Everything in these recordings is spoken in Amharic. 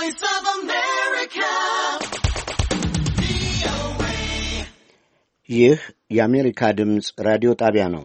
Voice of America. ይህ የአሜሪካ ድምፅ ራዲዮ ጣቢያ ነው።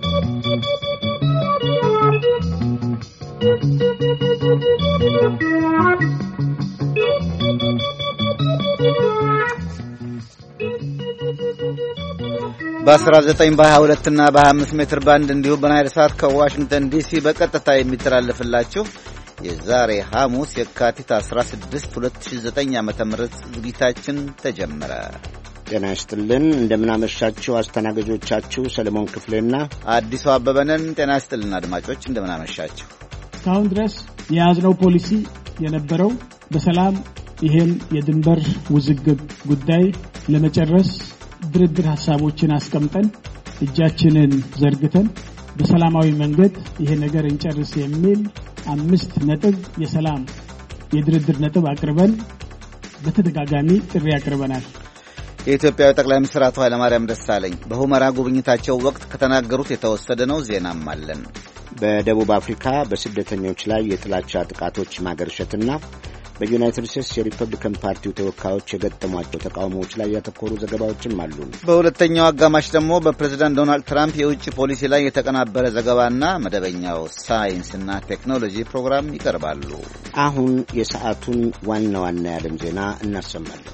በ19 በ22 እና በ25 ሜትር ባንድ እንዲሁም በናይል ሳት ከዋሽንግተን ዲሲ በቀጥታ የሚተላለፍላችሁ የዛሬ ሐሙስ የካቲት 16 2009 ዓ.ም ዝግጅታችን ተጀመረ። ጤና ይስጥልን፣ እንደምናመሻችሁ። አስተናጋጆቻችሁ ሰለሞን ክፍሌና አዲሱ አበበነን። ጤና ይስጥልን አድማጮች፣ እንደምናመሻችሁ። እስካሁን ድረስ የያዝነው ፖሊሲ የነበረው በሰላም ይሄን የድንበር ውዝግብ ጉዳይ ለመጨረስ ድርድር ሐሳቦችን አስቀምጠን እጃችንን ዘርግተን በሰላማዊ መንገድ ይሄ ነገር እንጨርስ የሚል 5 ነጥብ የሰላም የድርድር ነጥብ አቅርበን በተደጋጋሚ ጥሪ አቅርበናል። የኢትዮጵያ ጠቅላይ ሚኒስትር አቶ ኃይለማርያም ደሳለኝ በሁመራ ጉብኝታቸው ወቅት ከተናገሩት የተወሰደ ነው። ዜናም አለን። በደቡብ አፍሪካ በስደተኞች ላይ የጥላቻ ጥቃቶች ማገርሸትና በዩናይትድ ስቴትስ የሪፐብሊካን ፓርቲው ተወካዮች የገጠሟቸው ተቃውሞዎች ላይ ያተኮሩ ዘገባዎችም አሉ። በሁለተኛው አጋማሽ ደግሞ በፕሬዝዳንት ዶናልድ ትራምፕ የውጭ ፖሊሲ ላይ የተቀናበረ ዘገባና መደበኛው ሳይንስና ቴክኖሎጂ ፕሮግራም ይቀርባሉ። አሁን የሰዓቱን ዋና ዋና የዓለም ዜና እናሰማለን።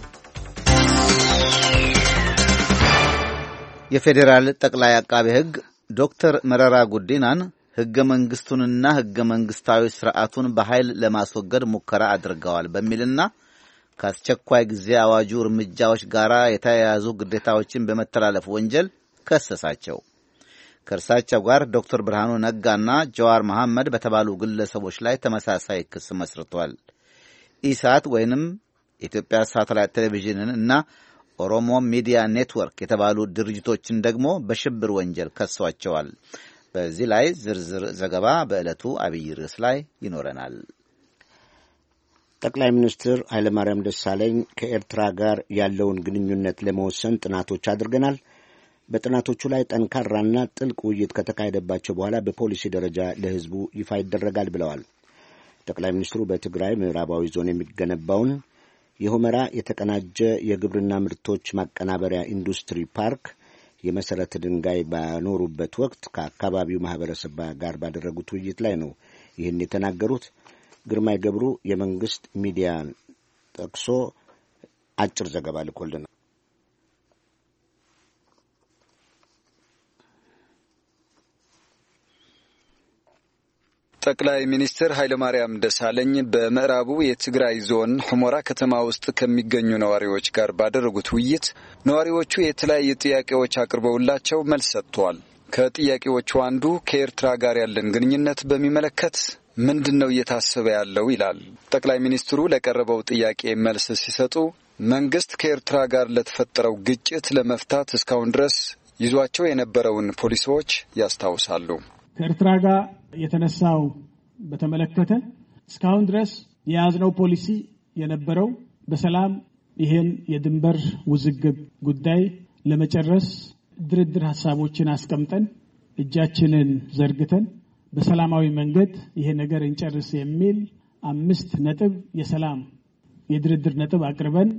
የፌዴራል ጠቅላይ አቃቤ ሕግ ዶክተር መረራ ጉዲናን ሕገ መንግሥቱንና ሕገ መንግሥታዊ ሥርዓቱን በኃይል ለማስወገድ ሙከራ አድርገዋል በሚልና ከአስቸኳይ ጊዜ አዋጁ እርምጃዎች ጋር የተያያዙ ግዴታዎችን በመተላለፍ ወንጀል ከሰሳቸው። ከእርሳቸው ጋር ዶክተር ብርሃኑ ነጋና ጀዋር መሐመድ በተባሉ ግለሰቦች ላይ ተመሳሳይ ክስ መስርቷል። ኢሳት ወይንም የኢትዮጵያ ሳተላይት ቴሌቪዥንን እና ኦሮሞ ሚዲያ ኔትወርክ የተባሉ ድርጅቶችን ደግሞ በሽብር ወንጀል ከሷቸዋል። በዚህ ላይ ዝርዝር ዘገባ በዕለቱ አብይ ርዕስ ላይ ይኖረናል። ጠቅላይ ሚኒስትር ኃይለማርያም ደሳለኝ ከኤርትራ ጋር ያለውን ግንኙነት ለመወሰን ጥናቶች አድርገናል። በጥናቶቹ ላይ ጠንካራና ጥልቅ ውይይት ከተካሄደባቸው በኋላ በፖሊሲ ደረጃ ለሕዝቡ ይፋ ይደረጋል ብለዋል። ጠቅላይ ሚኒስትሩ በትግራይ ምዕራባዊ ዞን የሚገነባውን የሁመራ የተቀናጀ የግብርና ምርቶች ማቀናበሪያ ኢንዱስትሪ ፓርክ የመሠረተ ድንጋይ ባኖሩበት ወቅት ከአካባቢው ማህበረሰብ ጋር ባደረጉት ውይይት ላይ ነው ይህን የተናገሩት። ግርማይ ገብሩ የመንግስት ሚዲያን ጠቅሶ አጭር ዘገባ ልኮልናል። ጠቅላይ ሚኒስትር ኃይለማርያም ደሳለኝ በምዕራቡ የትግራይ ዞን ሁመራ ከተማ ውስጥ ከሚገኙ ነዋሪዎች ጋር ባደረጉት ውይይት ነዋሪዎቹ የተለያዩ ጥያቄዎች አቅርበውላቸው መልስ ሰጥተዋል። ከጥያቄዎቹ አንዱ ከኤርትራ ጋር ያለን ግንኙነት በሚመለከት ምንድነው እየታሰበ ያለው ይላል። ጠቅላይ ሚኒስትሩ ለቀረበው ጥያቄ መልስ ሲሰጡ መንግስት ከኤርትራ ጋር ለተፈጠረው ግጭት ለመፍታት እስካሁን ድረስ ይዟቸው የነበረውን ፖሊሲዎች ያስታውሳሉ። ከኤርትራ ጋር የተነሳው በተመለከተ እስካሁን ድረስ የያዝነው ፖሊሲ የነበረው በሰላም ይሄን የድንበር ውዝግብ ጉዳይ ለመጨረስ ድርድር ሐሳቦችን አስቀምጠን እጃችንን ዘርግተን በሰላማዊ መንገድ ይሄ ነገር እንጨርስ የሚል 5 ነጥብ የሰላም የድርድር ነጥብ አቅርበን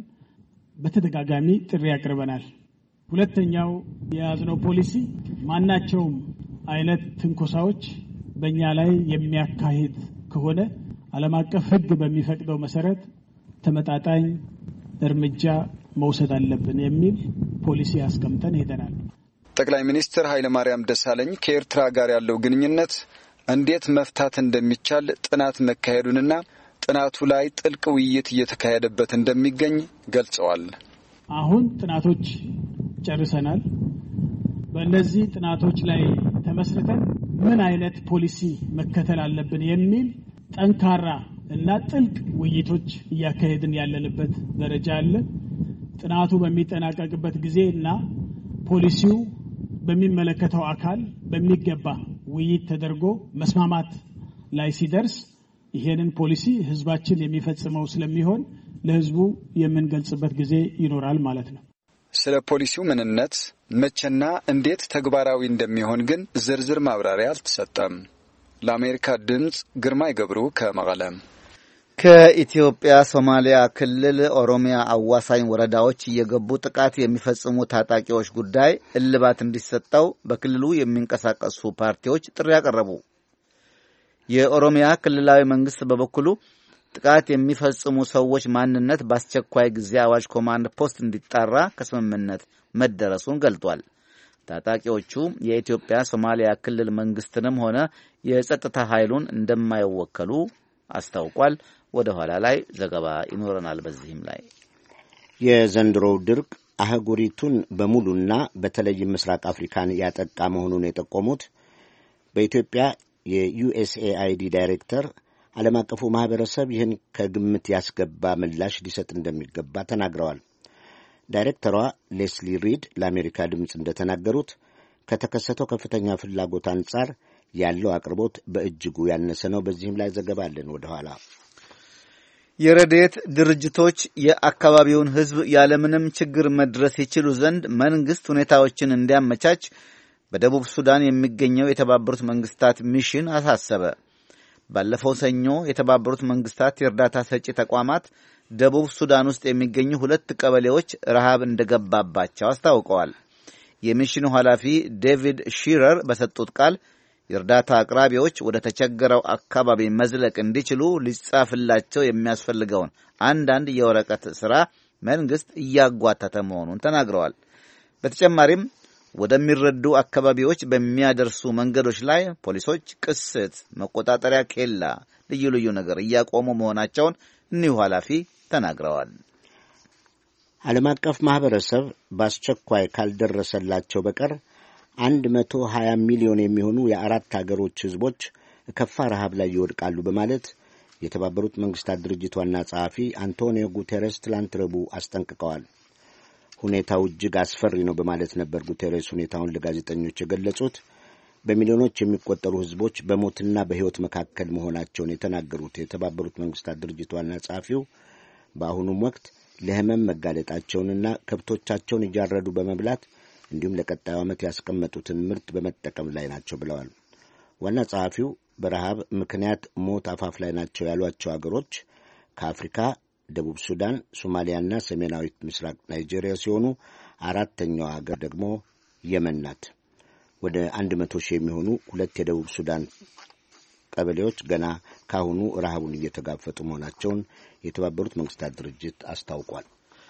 በተደጋጋሚ ጥሪ አቅርበናል። ሁለተኛው የያዝነው ፖሊሲ ማናቸውም አይነት ትንኮሳዎች በእኛ ላይ የሚያካሂድ ከሆነ ዓለም አቀፍ ሕግ በሚፈቅደው መሰረት ተመጣጣኝ እርምጃ መውሰድ አለብን የሚል ፖሊሲ አስቀምጠን ሄደናል። ጠቅላይ ሚኒስትር ኃይለማርያም ደሳለኝ ከኤርትራ ጋር ያለው ግንኙነት እንዴት መፍታት እንደሚቻል ጥናት መካሄዱንና ጥናቱ ላይ ጥልቅ ውይይት እየተካሄደበት እንደሚገኝ ገልጸዋል። አሁን ጥናቶች ጨርሰናል። በእነዚህ ጥናቶች ላይ ተመስርተን ምን አይነት ፖሊሲ መከተል አለብን የሚል ጠንካራ እና ጥልቅ ውይይቶች እያካሄድን ያለንበት ደረጃ አለ። ጥናቱ በሚጠናቀቅበት ጊዜና ፖሊሲው በሚመለከተው አካል በሚገባ ውይይት ተደርጎ መስማማት ላይ ሲደርስ ይሄንን ፖሊሲ ህዝባችን የሚፈጽመው ስለሚሆን ለህዝቡ የምንገልጽበት ጊዜ ይኖራል ማለት ነው። ስለ ፖሊሲው ምንነት መቼና እንዴት ተግባራዊ እንደሚሆን ግን ዝርዝር ማብራሪያ አልተሰጠም። ለአሜሪካ ድምጽ ግርማይ ገብሩ ከመቀለ። ከኢትዮጵያ ሶማሊያ ክልል ኦሮሚያ አዋሳኝ ወረዳዎች እየገቡ ጥቃት የሚፈጽሙ ታጣቂዎች ጉዳይ እልባት እንዲሰጠው በክልሉ የሚንቀሳቀሱ ፓርቲዎች ጥሪ ያቀረቡ። የኦሮሚያ ክልላዊ መንግስት በበኩሉ ጥቃት የሚፈጽሙ ሰዎች ማንነት በአስቸኳይ ጊዜ አዋጅ ኮማንድ ፖስት እንዲጣራ ከስምምነት መደረሱን ገልጧል። ታጣቂዎቹ የኢትዮጵያ ሶማሊያ ክልል መንግስትንም ሆነ የጸጥታ ኃይሉን እንደማይወከሉ አስታውቋል። ወደ ኋላ ላይ ዘገባ ይኖረናል። በዚህም ላይ የዘንድሮው ድርቅ አህጉሪቱን በሙሉና በተለይም ምስራቅ አፍሪካን ያጠቃ መሆኑን የጠቆሙት በኢትዮጵያ የዩኤስኤአይዲ ዳይሬክተር ዓለም አቀፉ ማህበረሰብ ይህን ከግምት ያስገባ ምላሽ ሊሰጥ እንደሚገባ ተናግረዋል። ዳይሬክተሯ ሌስሊ ሪድ ለአሜሪካ ድምፅ እንደተናገሩት ከተከሰተው ከፍተኛ ፍላጎት አንጻር ያለው አቅርቦት በእጅጉ ያነሰ ነው። በዚህም ላይ ዘገባ አለን ወደ ኋላ። የረድኤት ድርጅቶች የአካባቢውን ሕዝብ ያለምንም ችግር መድረስ ይችሉ ዘንድ መንግስት ሁኔታዎችን እንዲያመቻች በደቡብ ሱዳን የሚገኘው የተባበሩት መንግስታት ሚሽን አሳሰበ። ባለፈው ሰኞ የተባበሩት መንግስታት የእርዳታ ሰጪ ተቋማት ደቡብ ሱዳን ውስጥ የሚገኙ 2 ቀበሌዎች ረሃብ እንደገባባቸው አስታውቀዋል። የሚሽኑ ኃላፊ ዴቪድ ሺረር በሰጡት ቃል የእርዳታ አቅራቢዎች ወደ ተቸገረው አካባቢ መዝለቅ እንዲችሉ ሊጻፍላቸው የሚያስፈልገውን አንዳንድ የወረቀት ሥራ መንግስት እያጓተተ መሆኑን ተናግረዋል። በተጨማሪም ወደሚረዱ አካባቢዎች በሚያደርሱ መንገዶች ላይ ፖሊሶች ቅስት፣ መቆጣጠሪያ ኬላ፣ ልዩ ልዩ ነገር እያቆሙ መሆናቸውን እኒሁ ኃላፊ ተናግረዋል። ዓለም አቀፍ ማህበረሰብ በአስቸኳይ ካልደረሰላቸው በቀር 120 ሚሊዮን የሚሆኑ የአራት አገሮች ሕዝቦች ከፋ ረሃብ ላይ ይወድቃሉ በማለት የተባበሩት መንግስታት ድርጅት ዋና ጸሐፊ አንቶኒዮ ጉቴሬስ ትላንት ረቡዕ አስጠንቅቀዋል። ሁኔታው እጅግ አስፈሪ ነው በማለት ነበር ጉቴሬስ ሁኔታውን ለጋዜጠኞች የገለጹት። በሚሊዮኖች የሚቆጠሩ ሕዝቦች በሞትና በሕይወት መካከል መሆናቸውን የተናገሩት የተባበሩት መንግስታት ድርጅት ዋና ጸሐፊው በአሁኑም ወቅት ለሕመም መጋለጣቸውንና ከብቶቻቸውን እያረዱ በመብላት እንዲሁም ለቀጣዩ ዓመት ያስቀመጡትን ምርት በመጠቀም ላይ ናቸው ብለዋል። ዋና ጸሐፊው በረሃብ ምክንያት ሞት አፋፍ ላይ ናቸው ያሏቸው አገሮች ከአፍሪካ ደቡብ ሱዳን፣ ሶማሊያና ሰሜናዊት ምስራቅ ናይጄሪያ ሲሆኑ አራተኛው አገር ደግሞ የመን ናት። ወደ 100 ሺህ የሚሆኑ 2 የደቡብ ሱዳን ቀበሌዎች ገና ካሁኑ ረሃቡን እየተጋፈጡ መሆናቸውን የተባበሩት መንግስታት ድርጅት አስታውቋል።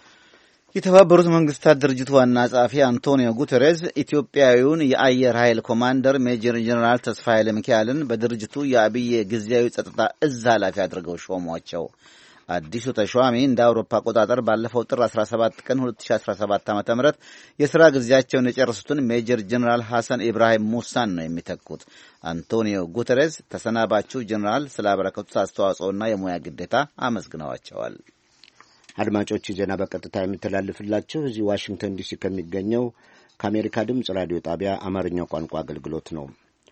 የተባበሩት መንግስታት ድርጅት ዋና ጸሐፊ አንቶኒዮ ጉተሬዝ ኢትዮጵያዊውን የአየር ኃይል ኮማንደር ሜጀር ጀነራል ተስፋዬ ኃይለሚካኤልን በድርጅቱ የአብዬ ጊዜያዊ ጸጥታ እዝ ኃላፊ አድርገው ሾሟቸው። አዲሱ ተሿሚ እንደ አውሮፓ አቆጣጠር ባለፈው ጥር 17 ቀን 2017 ዓ.ም የሥራ ጊዜያቸውን የጨረሱትን ሜጀር ጀነራል ሐሰን ኢብራሂም ሙሳን ነው የሚተኩት። አንቶኒዮ ጉተሬዝ ተሰናባቹ ጀነራል ስላበረከቱት አስተዋጽኦና የሙያ ግዴታ አመስግነዋቸዋል። አድማጮች ዜና በቀጥታ የሚተላለፍላችሁ እዚህ ዋሽንግተን ዲሲ ከሚገኘው ከአሜሪካ ድምፅ ራዲዮ ጣቢያ አማርኛው ቋንቋ አገልግሎት ነው።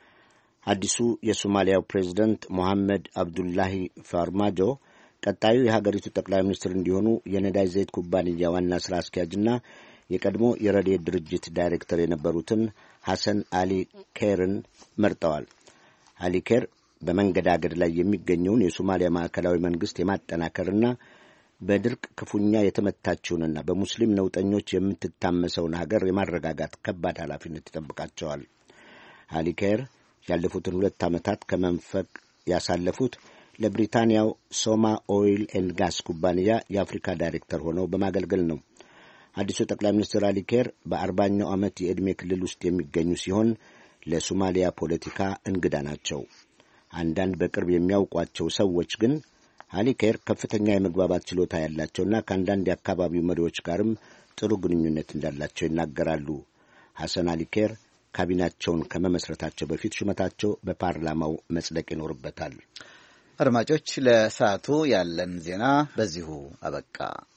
አዲሱ የሶማሊያው ፕሬዝደንት ሞሐመድ አብዱላሂ ፋርማጆ ቀጣዩ የሀገሪቱ ጠቅላይ ሚኒስትር እንዲሆኑ የነዳጅ ዘይት ኩባንያ ዋና ሥራ አስኪያጅና የቀድሞ የረድኤት ድርጅት ዳይሬክተር የነበሩትን ሐሰን አሊ ኬርን መርጠዋል። አሊ ኬር በመንገዳገድ ላይ የሚገኘውን የሶማሊያ ማዕከላዊ መንግሥት የማጠናከርና በድርቅ ክፉኛ የተመታችውንና በሙስሊም ነውጠኞች የምትታመሰውን ሀገር የማረጋጋት ከባድ ኃላፊነት ይጠብቃቸዋል። አሊ ኬር ያለፉትን 2 ዓመታት ከመንፈቅ ያሳለፉት ለብሪታንያው ሶማ ኦይል ኤንድ ጋስ ኩባንያ የአፍሪካ ዳይሬክተር ሆነው በማገልገል ነው። አዲሱ ጠቅላይ ሚኒስትር አሊ ኬር በ40ኛው ዓመት የዕድሜ ክልል ውስጥ የሚገኙ ሲሆን ለሶማሊያ ፖለቲካ እንግዳ ናቸው። አንዳንድ በቅርብ የሚያውቋቸው ሰዎች ግን አሊ ኬር ከፍተኛ የመግባባት ችሎታ ያላቸውና ከአንዳንድ የአካባቢው መሪዎች ጋርም ጥሩ ግንኙነት እንዳላቸው ይናገራሉ። ሐሰን አሊ ኬር ካቢናቸውን ከመመስረታቸው በፊት ሹመታቸው በፓርላማው መጽደቅ ይኖርበታል። አድማጮች፣ ለሰዓቱ ያለን ዜና በዚሁ አበቃ።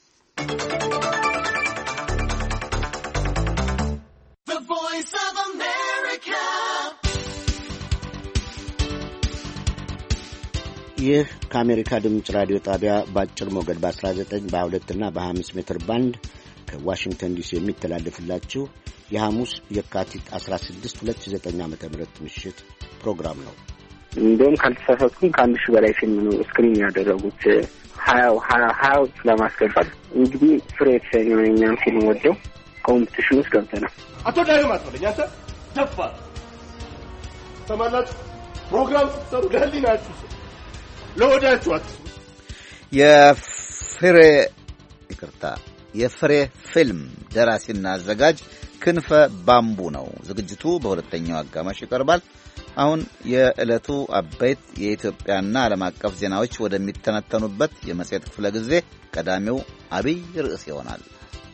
ይህ ከአሜሪካ ድምፅ ራዲዮ ጣቢያ በአጭር ሞገድ በ19 በ22 እና በ25 ሜትር ባንድ ከዋሽንግተን ዲሲ የሚተላለፍላችሁ የሐሙስ የካቲት 16 2009 ዓ.ም ምሽት ፕሮግራም ነው። እንደውም ካልተሳሳትኩኝ ከአንድ ሺህ በላይ ፊልም ነው ስክሪን ያደረጉት ሀያው ለማስገባት እንግዲህ ፍሬ የተሰኘውን የኛን ፊልም ወደው ኮምፒቲሽን ውስጥ ገብተናል። አቶ ዳዩ ማጥፋለኝ አንተ ደፋ ተማላችሁ ፕሮግራም ስትሰሩ ለህሊናችሁ ለወዳችሁ አትሱ። የፍሬ ፊልም ደራሲና አዘጋጅ ክንፈ ባምቡ ነው። ዝግጅቱ በሁለተኛው አጋማሽ ይቀርባል። አሁን የዕለቱ አበይት የኢትዮጵያና ዓለም አቀፍ ዜናዎች ወደሚተነተኑበት የመጽሔት ክፍለ ጊዜ ቀዳሚው አብይ ርዕስ ይሆናል።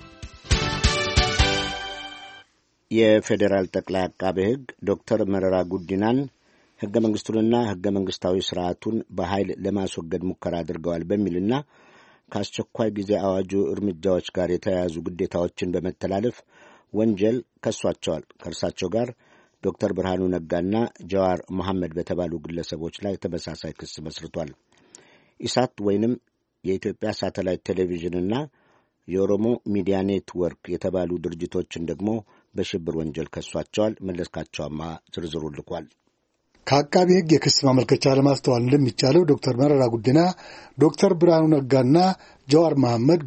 የፌዴራል ጠቅላይ አቃቤ ሕግ ዶክተር መረራ ጉዲናን ሕገ መንግሥቱንና ሕገ መንግሥታዊ ሥርዓቱን በኃይል ለማስወገድ ሙከራ አድርገዋል በሚልና ከአስቸኳይ ጊዜ አዋጁ እርምጃዎች ጋር የተያያዙ ግዴታዎችን በመተላለፍ ወንጀል ከሷቸዋል። ከእርሳቸው ጋር ዶክተር ብርሃኑ ነጋና ጀዋር መሐመድ በተባሉ ግለሰቦች ላይ ተመሳሳይ ክስ መስርቷል። ኢሳት ወይንም የኢትዮጵያ ሳተላይት ቴሌቪዥንና የኦሮሞ ሚዲያ ኔትወርክ የተባሉ ድርጅቶችን ደግሞ በሽብር ወንጀል ከሷቸዋል። መለስካቸውማ ዝርዝሩ ልኳል። ከአቃቢ ሕግ የክስ ማመልከቻ ለማስተዋል እንደሚቻለው ዶክተር መረራ ጉዲና፣ ዶክተር ብርሃኑ ነጋና ጀዋር መሐመድ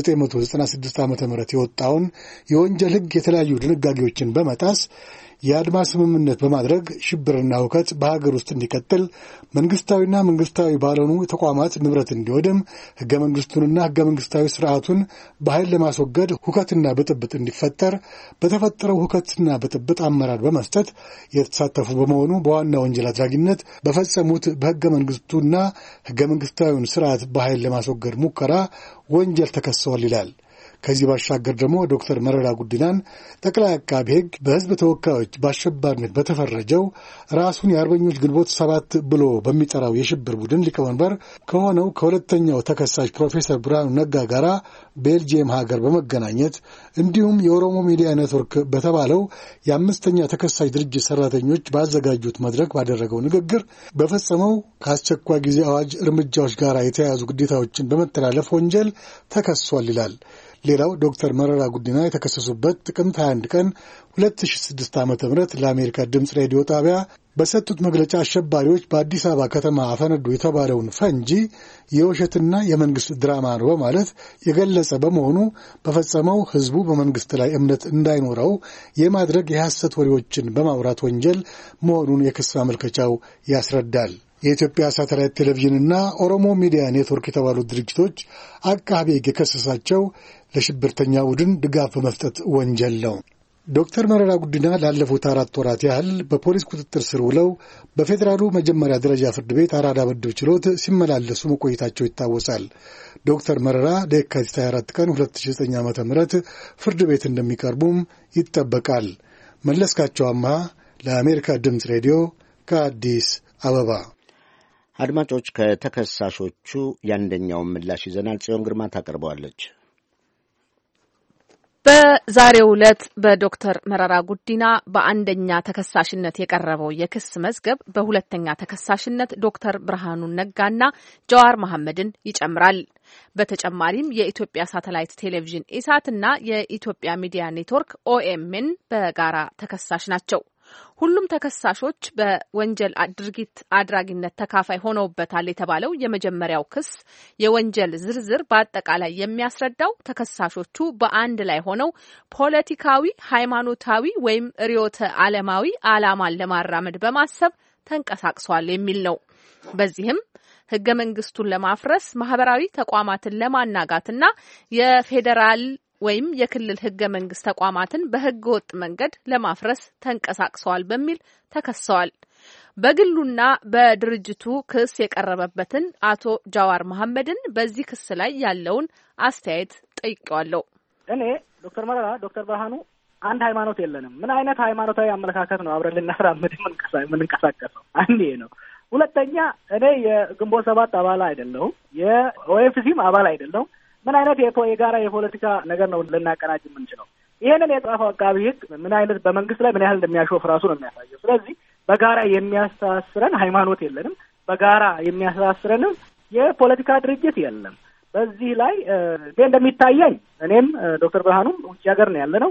በ1996 ዓ.ም የወጣውን የወንጀል ሕግ የተለያዩ ድንጋጌዎችን በመጣስ የአድማ ስምምነት በማድረግ ሽብርና ሁከት በሀገር ውስጥ እንዲቀጥል፣ መንግስታዊና መንግስታዊ ባልሆኑ ተቋማት ንብረት እንዲወድም፣ ሕገ መንግስቱንና ሕገ መንግስታዊ ስርዓቱን በኃይል ለማስወገድ ሁከትና ብጥብጥ እንዲፈጠር፣ በተፈጠረው ሁከትና ብጥብጥ አመራር በመስጠት የተሳተፉ በመሆኑ በዋና ወንጀል አድራጊነት በፈጸሙት በሕገ መንግስቱና ሕገ መንግስታዊውን ስርዓት በኃይል ለማስወገድ ሙከራ ወንጀል ተከሰዋል ይላል። ከዚህ ባሻገር ደግሞ ዶክተር መረራ ጉዲናን ጠቅላይ አቃቤ ሕግ በሕዝብ ተወካዮች በአሸባሪነት በተፈረጀው ራሱን የአርበኞች ግንቦት 7 ብሎ በሚጠራው የሽብር ቡድን ሊቀመንበር ከሆነው ከሁለተኛው ተከሳሽ ፕሮፌሰር ብርሃኑ ነጋ ጋር ቤልጂየም ሀገር በመገናኘት እንዲሁም የኦሮሞ ሚዲያ ኔትወርክ በተባለው የአምስተኛ ተከሳሽ ድርጅት ሰራተኞች ባዘጋጁት መድረክ ባደረገው ንግግር በፈጸመው ከአስቸኳይ ጊዜ አዋጅ እርምጃዎች ጋር የተያያዙ ግዴታዎችን በመተላለፍ ወንጀል ተከሷል ይላል። ሌላው ዶክተር መረራ ጉዲና የተከሰሱበት ጥቅምት 21 ቀን 2006 ዓ.ም ለአሜሪካ ድምፅ ሬዲዮ ጣቢያ በሰጡት መግለጫ አሸባሪዎች በአዲስ አበባ ከተማ አፈነዱ የተባለውን ፈንጂ የውሸትና የመንግስት ድራማ ነው በማለት የገለጸ በመሆኑ በፈጸመው ህዝቡ በመንግስት ላይ እምነት እንዳይኖረው የማድረግ የሐሰት ወሬዎችን በማውራት ወንጀል መሆኑን የክስ ማመልከቻው ያስረዳል። የኢትዮጵያ ሳተላይት ቴሌቪዥንና ኦሮሞ ሚዲያ ኔትወርክ የተባሉት ድርጅቶች አቃቤ ሕግ የከሰሳቸው ለሽብርተኛ ቡድን ድጋፍ በመስጠት ወንጀል ነው። ዶክተር መረራ ጉዲና ላለፉት 4 ወራት ያህል በፖሊስ ቁጥጥር ስር ውለው በፌዴራሉ መጀመሪያ ደረጃ ፍርድ ቤት አራዳ ምድብ ችሎት ሲመላለሱ መቆየታቸው ይታወሳል። ዶክተር መረራ ለየካቲት 24 ቀን 2009 ዓ.ም ፍርድ ቤት እንደሚቀርቡም ይጠበቃል። መለስካቸው አምሃ ለአሜሪካ ድምፅ ሬዲዮ ከአዲስ አበባ። አድማጮች፣ ከተከሳሾቹ የአንደኛውን ምላሽ ይዘናል። ጽዮን ግርማ ታቀርበዋለች። በዛሬው ዕለት በዶክተር መረራ ጉዲና በአንደኛ ተከሳሽነት የቀረበው የክስ መዝገብ በሁለተኛ ተከሳሽነት ዶክተር ብርሃኑ ነጋና ጀዋር መሐመድን ይጨምራል። በተጨማሪም የኢትዮጵያ ሳተላይት ቴሌቪዥን ኢሳትና የኢትዮጵያ ሚዲያ ኔትወርክ ኦኤምን በጋራ ተከሳሽ ናቸው። ሁሉም ተከሳሾች በወንጀል ድርጊት አድራጊነት ተካፋይ ሆነውበታል የተባለው የመጀመሪያው ክስ የወንጀል ዝርዝር በአጠቃላይ የሚያስረዳው ተከሳሾቹ በአንድ ላይ ሆነው ፖለቲካዊ፣ ሃይማኖታዊ ወይም ርዕዮተ ዓለማዊ ዓላማን ለማራመድ በማሰብ ተንቀሳቅሷል የሚል ነው። በዚህም ሕገ መንግስቱን ለማፍረስ፣ ማህበራዊ ተቋማትን ለማናጋትና የፌዴራል ወይም የክልል ሕገ መንግስት ተቋማትን በሕገ ወጥ መንገድ ለማፍረስ ተንቀሳቅሰዋል በሚል ተከሰዋል። በግሉና በድርጅቱ ክስ የቀረበበትን አቶ ጃዋር መሐመድን በዚህ ክስ ላይ ያለውን አስተያየት ጠይቄዋለሁ። እኔ ዶክተር መረራ ዶክተር ብርሃኑ አንድ ሃይማኖት የለንም። ምን አይነት ሃይማኖታዊ አመለካከት ነው አብረን ልናራምድ የምንንቀሳቀሰው? አንዴ ነው። ሁለተኛ እኔ የግንቦት 7 አባል አይደለሁም፣ የኦኤፍሲም አባል አይደለሁም። ምን አይነት የጋራ የፖለቲካ ነገር ነው ልናቀናጅ የምንችለው? ይሄንን የጻፈው አቃቢ ሕግ ምን አይነት በመንግስት ላይ ምን ያህል እንደሚያሾፍ ራሱ ነው የሚያሳየው። ስለዚህ በጋራ የሚያስተሳስረን ሃይማኖት የለንም፣ በጋራ የሚያስተሳስረንም የፖለቲካ ድርጅት የለም። በዚህ ላይ እንደሚታየኝ እኔም ዶክተር ብርሃኑም ውጭ ሀገር ነው ያለነው።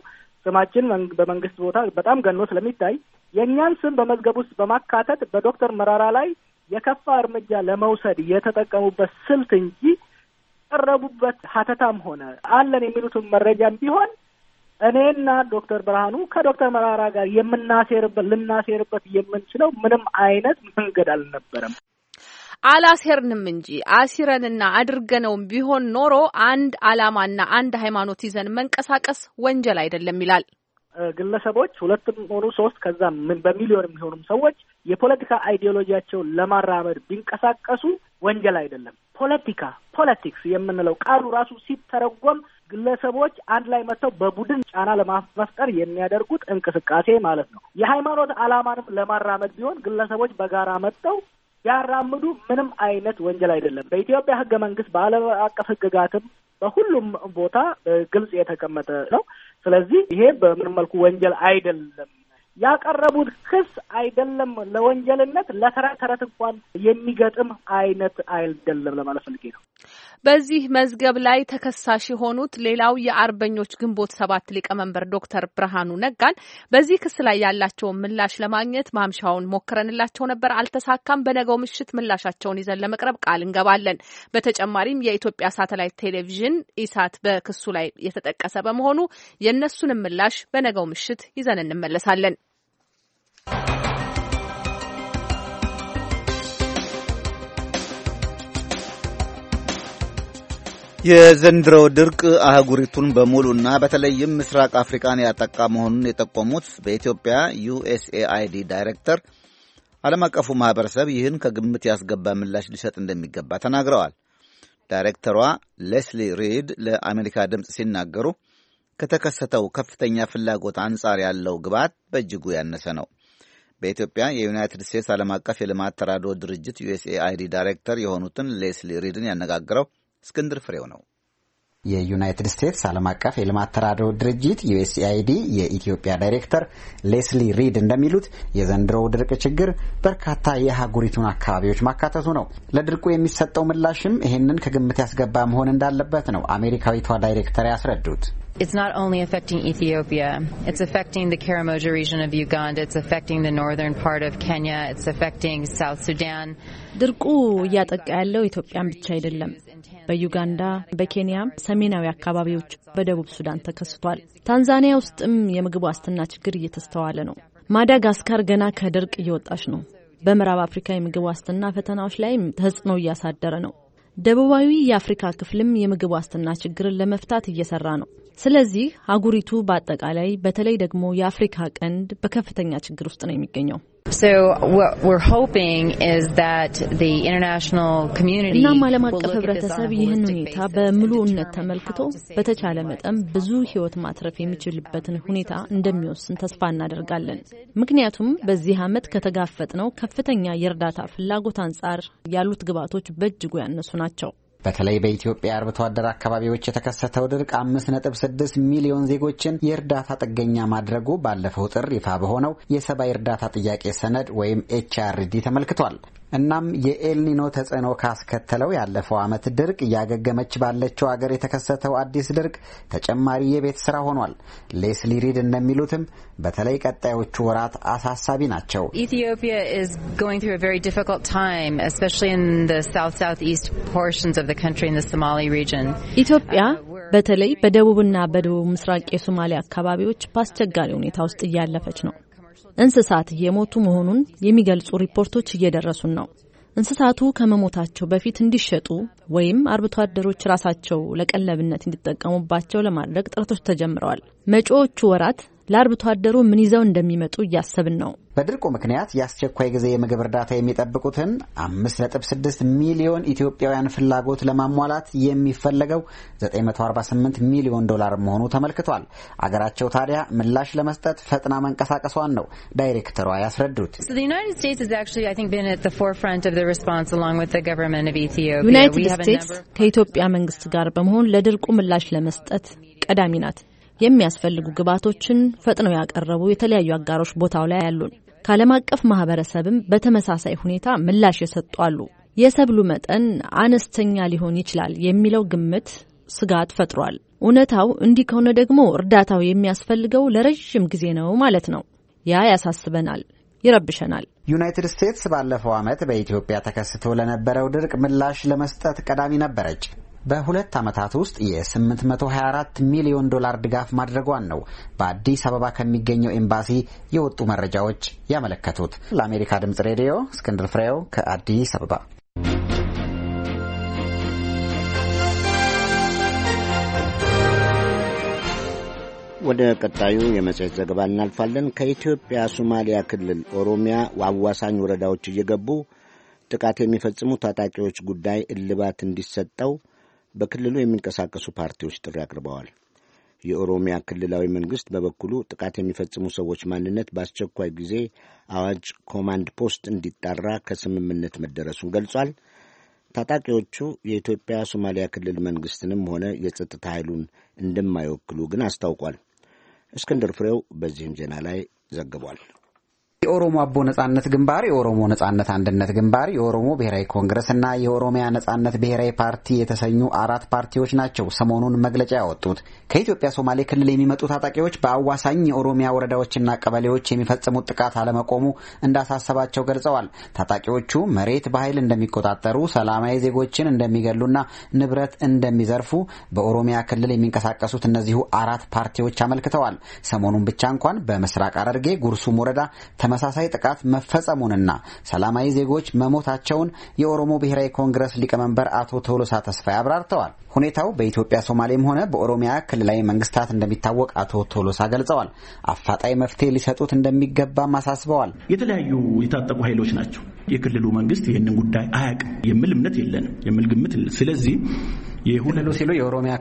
ስማችን በመንግስት ቦታ በጣም ገኖ ስለሚታይ የእኛን ስም በመዝገብ ውስጥ በማካተት በዶክተር መረራ ላይ የከፋ እርምጃ ለመውሰድ የተጠቀሙበት ስልት እንጂ ቀረቡበት ሀተታም ሆነ አለን የሚሉትን መረጃም ቢሆን እኔና ዶክተር ብርሃኑ ከዶክተር መረራ ጋር ልናሴርበት የምንችለው ምንም አይነት መንገድ አልነበረም። አላሴርንም እንጂ አሲረንና አድርገነውም ቢሆን ኖሮ አንድ አላማና አንድ ሃይማኖት ይዘን መንቀሳቀስ ወንጀል አይደለም ይላል። ግለሰቦች ሁለትም ሆኑ ሶስት ከዛ በሚሊዮን የሚሆኑም ሰዎች የፖለቲካ አይዲዮሎጂያቸውን ለማራመድ ቢንቀሳቀሱ ወንጀል አይደለም። ፖለቲክስ የምንለው ቃሉ ራሱ ሲተረጎም ግለሰቦች አንድ ላይ መጥተው በቡድን ጫና ለመፍጠር የሚያደርጉት እንቅስቃሴ ማለት ነው። የሃይማኖት አላማንም ለማራመድ ቢሆን ግለሰቦች በጋራ መጥተው ያራምዱ ምንም አይነት ወንጀል አይደለም። በኢትዮጵያ ሕገ መንግስት በዓለም አቀፍ ሕግጋትም በሁሉም ቦታ ግልጽ የተቀመጠ ነው። ስለዚህ ይሄ በምንም መልኩ ወንጀል አይደለም። ያቀረቡት ክስ አይደለም ለወንጀልነት ለተረት እንኳን የሚገጥም አይነት አይደለም ለማለት ፈልጌ ነው። በዚህ መዝገብ ላይ ተከሳሽ የሆኑት ሌላው የአርበኞች ግንቦት 7 ሊቀመንበር ዶክተር ብርሃኑ ነጋን በዚህ ክስ ላይ ያላቸውን ምላሽ ለማግኘት ማምሻውን ሞክረንላቸው ነበር፣ አልተሳካም። በነገው ምሽት ምላሻቸውን ይዘን ለመቅረብ ቃል እንገባለን። በተጨማሪም የኢትዮጵያ ሳተላይት ቴሌቪዥን ኢሳት በክሱ ላይ የተጠቀሰ በመሆኑ የእነሱንም ምላሽ በነገው ምሽት ይዘን እንመለሳለን። የዘንድሮው ድርቅ አህጉሪቱን በሙሉና በተለይም ምስራቅ አፍሪካን ያጠቃ መሆኑን የጠቆሙት በኢትዮጵያ USAID ዳይሬክተር ዓለም አቀፉ ማህበረሰብ ይህን ከግምት ያስገባ ምላሽ ሊሰጥ እንደሚገባ ተናግረዋል። ዳይሬክተሯ ሌስሊ ሪድ ለአሜሪካ ድምፅ ሲናገሩ ከተከሰተው ከፍተኛ ፍላጎት አንጻር ያለው ግብዓት በእጅጉ ያነሰ ነው። በኢትዮጵያ የዩናይትድ ስቴትስ ዓለም አቀፍ የልማት ተራድኦ ድርጅት USAID ዳይሬክተር የሆኑትን ሌስሊ ሪድን ያነጋግረው እስክንድር ፍሬው ነው። የዩናይትድ ስቴትስ ዓለም አቀፍ የልማት ተራድኦ ድርጅት USAID የኢትዮጵያ ዳይሬክተር ሌስሊ ሪድ እንደሚሉት የዘንድሮው ድርቅ ችግር በርካታ የአህጉሪቱን አካባቢዎች ማካተቱ ነው። ለድርቁ የሚሰጠው ምላሽም ይህንን ከግምት ያስገባ መሆን እንዳለበት ነው አሜሪካዊቷ ዳይሬክተር ያስረዱት። It's not only affecting Ethiopia, it's affecting the Karamoja region of Uganda, it's affecting the northern part of Kenya, it's affecting South Sudan. ድርቁ እያጠቃ ያለው ኢትዮጵያን ብቻ አይደለም። በዩጋንዳ፣ በኬንያ ሰሜናዊ አካባቢዎች፣ በደቡብ ሱዳን ተከስቷል። ታንዛኒያ ውስጥም የምግብ ዋስትና ችግር እየተስተዋለ ነው። ማዳጋስካር ገና ከድርቅ እየወጣች ነው። በምዕራብ አፍሪካ የምግብ ዋስትና ፈተናዎች ላይ ተጽዕኖ እያሳደረ ነው። ደቡባዊ የአፍሪካ ክፍልም የምግብ ዋስትና ችግርን ለመፍታት እየሰራ ነው። ስለዚህ አህጉሪቱ በአጠቃላይ በተለይ ደግሞ የአፍሪካ ቀንድ በከፍተኛ ችግር ውስጥ ነው የሚገኘው። So what we're hoping is that the international community እና ዓለም አቀፍ ህብረተሰብ ይህን ሁኔታ በሙሉነት ተመልክቶ በተቻለ መጠን ብዙ ህይወት ማትረፍ የሚችልበትን ሁኔታ እንደሚወስን ተስፋ እናደርጋለን። ምክንያቱም በዚህ ዓመት ከተጋፈጥነው ከፍተኛ የእርዳታ ፍላጎት አንጻር ያሉት ግብዓቶች በእጅጉ ያነሱ ናቸው። በተለይ በኢትዮጵያ አርብቶ አደር አካባቢዎች የተከሰተው ድርቅ 5.6 ሚሊዮን ዜጎችን የእርዳታ ጥገኛ ማድረጉ ባለፈው ጥር ይፋ በሆነው የሰብአዊ እርዳታ ጥያቄ ሰነድ ወይም HRD ተመልክቷል። እናም የኤልኒኖ ተጽዕኖ ካስከተለው ያለፈው ዓመት ድርቅ እያገገመች ባለችው አገር የተከሰተው አዲስ ድርቅ ተጨማሪ የቤት ስራ ሆኗል። ሌስሊ ሪድ እንደሚሉትም በተለይ ቀጣዮቹ ወራት አሳሳቢ ናቸው። Ethiopia is going through a very difficult time, especially in the southeast portions of the country in the Somali region. ኢትዮጵያ በተለይ በደቡብና በደቡብ ምስራቅ የሶማሊያ አካባቢዎች በአስቸጋሪ ሁኔታ ውስጥ እያለፈች ነው። እንስሳት እየሞቱ መሆኑን የሚገልጹ ሪፖርቶች እየደረሱን ነው። እንስሳቱ ከመሞታቸው በፊት እንዲሸጡ ወይም አርብቶ አደሮች ራሳቸው ለቀለብነት እንዲጠቀሙባቸው ለማድረግ ጥረቶች ተጀምረዋል። መጪዎቹ ወራት ለአርብቶ አደሩ ምን ይዘው እንደሚመጡ እያሰብን ነው። በድርቁ ምክንያት የአስቸኳይ ጊዜ የምግብ እርዳታ የሚጠብቁትን 5.6 ሚሊዮን ኢትዮጵያውያን ፍላጎት ለማሟላት የሚፈለገው $948 ሚሊዮን መሆኑ ተመልክቷል። አገራቸው ታዲያ ምላሽ ለመስጠት ፈጥና መንቀሳቀሷን ነው ዳይሬክተሯ ያስረዱት። So the United States has actually I think been at the forefront of the response along with the government of Ethiopia. ዩናይትድ ስቴትስ ከኢትዮጵያ መንግስት ጋር በመሆን ለድርቁ ምላሽ ለመስጠት ቀዳሚ ናት። የሚያስፈልጉ ግብዓቶችን ፈጥነው ያቀረቡ የተለያዩ አጋሮች ቦታው ላይ ያሉን። ከዓለም አቀፍ ማህበረሰብም በተመሳሳይ ሁኔታ ምላሽ የሰጡ አሉ። የሰብሉ መጠን አነስተኛ ሊሆን ይችላል የሚለው ግምት ስጋት ፈጥሯል። እውነታው እንዲህ ከሆነ ደግሞ እርዳታው የሚያስፈልገው ለረጅም ጊዜ ነው ማለት ነው። ያ ያሳስበናል፣ ይረብሸናል። ዩናይትድ ስቴትስ ባለፈው ዓመት በኢትዮጵያ ተከስቶ ለነበረው ድርቅ ምላሽ ለመስጠት ቀዳሚ ነበረች። በ2 ዓመታት ውስጥ የ$824 ሚሊዮን ድጋፍ ማድረጓን ነው በአዲስ አበባ ከሚገኘው ኤምባሲ የወጡ መረጃዎች ያመለከቱት። ለአሜሪካ ድምጽ ሬዲዮ እስክንድር ፍሬው ከአዲስ አበባ። ወደ ቀጣዩ የመጽሔት ዘገባ እናልፋለን። ከኢትዮጵያ ሶማሊያ ክልል ኦሮሚያ አዋሳኝ ወረዳዎች እየገቡ ጥቃት የሚፈጽሙ ታጣቂዎች ጉዳይ እልባት እንዲሰጠው በክልሉ የሚንቀሳቀሱ ፓርቲዎች ጥሪ አቅርበዋል። የኦሮሚያ ክልላዊ መንግሥት በበኩሉ ጥቃት የሚፈጽሙ ሰዎች ማንነት በአስቸኳይ ጊዜ አዋጅ ኮማንድ ፖስት እንዲጣራ ከስምምነት መደረሱን ገልጿል። ታጣቂዎቹ የኢትዮጵያ ሶማሊያ ክልል መንግሥትንም ሆነ የጸጥታ ኃይሉን እንደማይወክሉ ግን አስታውቋል። እስክንድር ፍሬው በዚህም ዜና ላይ ዘግቧል። የኦሮሞ አቦ ነጻነት ግንባር፣ የኦሮሞ ነጻነት አንድነት ግንባር፣ የኦሮሞ ብሔራዊ ኮንግረስና የኦሮሚያ ነጻነት ብሔራዊ ፓርቲ የተሰኙ 4 ፓርቲዎች ናቸው ሰሞኑን መግለጫ ያወጡት። ከኢትዮጵያ ሶማሌ ክልል የሚመጡ ታጣቂዎች በአዋሳኝ የኦሮሚያ ወረዳዎችና ቀበሌዎች የሚፈጽሙት ጥቃት አለመቆሙ እንዳሳሰባቸው ገልጸዋል። ታጣቂዎቹ መሬት በኃይል እንደሚቆጣጠሩ፣ ሰላማዊ ዜጎችን እንደሚገሉና ንብረት እንደሚዘርፉ በኦሮሚያ ክልል የሚንቀሳቀሱት እነዚሁ 4 ፓርቲዎች አመልክተዋል። ሰሞኑን ብቻ እንኳን በምስራቅ ሐረርጌ ጉርሱም ወረዳ ተመሳሳይ ጥቃት መፈጸሙንና ሰላማዊ ዜጎች መሞታቸውን የኦሮሞ ብሔራዊ ኮንግረስ ሊቀመንበር አቶ ቶሎሳ ተስፋዬ አብራርተዋል። ሁኔታው በኢትዮጵያ ሶማሌም ሆነ በኦሮሚያ ክልላዊ መንግስታት እንደሚታወቅ አቶ ቶሎሳ ገልጸዋል። አፋጣኝ መፍትሄ ሊሰጡት እንደሚገባም አሳስበዋል። የተለያዩ የታጠቁ ኃይሎች ናቸው። የክልሉ መንግስት ይህንን ጉዳይ አያውቅም የሚል እምነት የለንም፣ የሚል ግምት። ስለዚህ የሁሉ ሲሉ የኦሮሚያ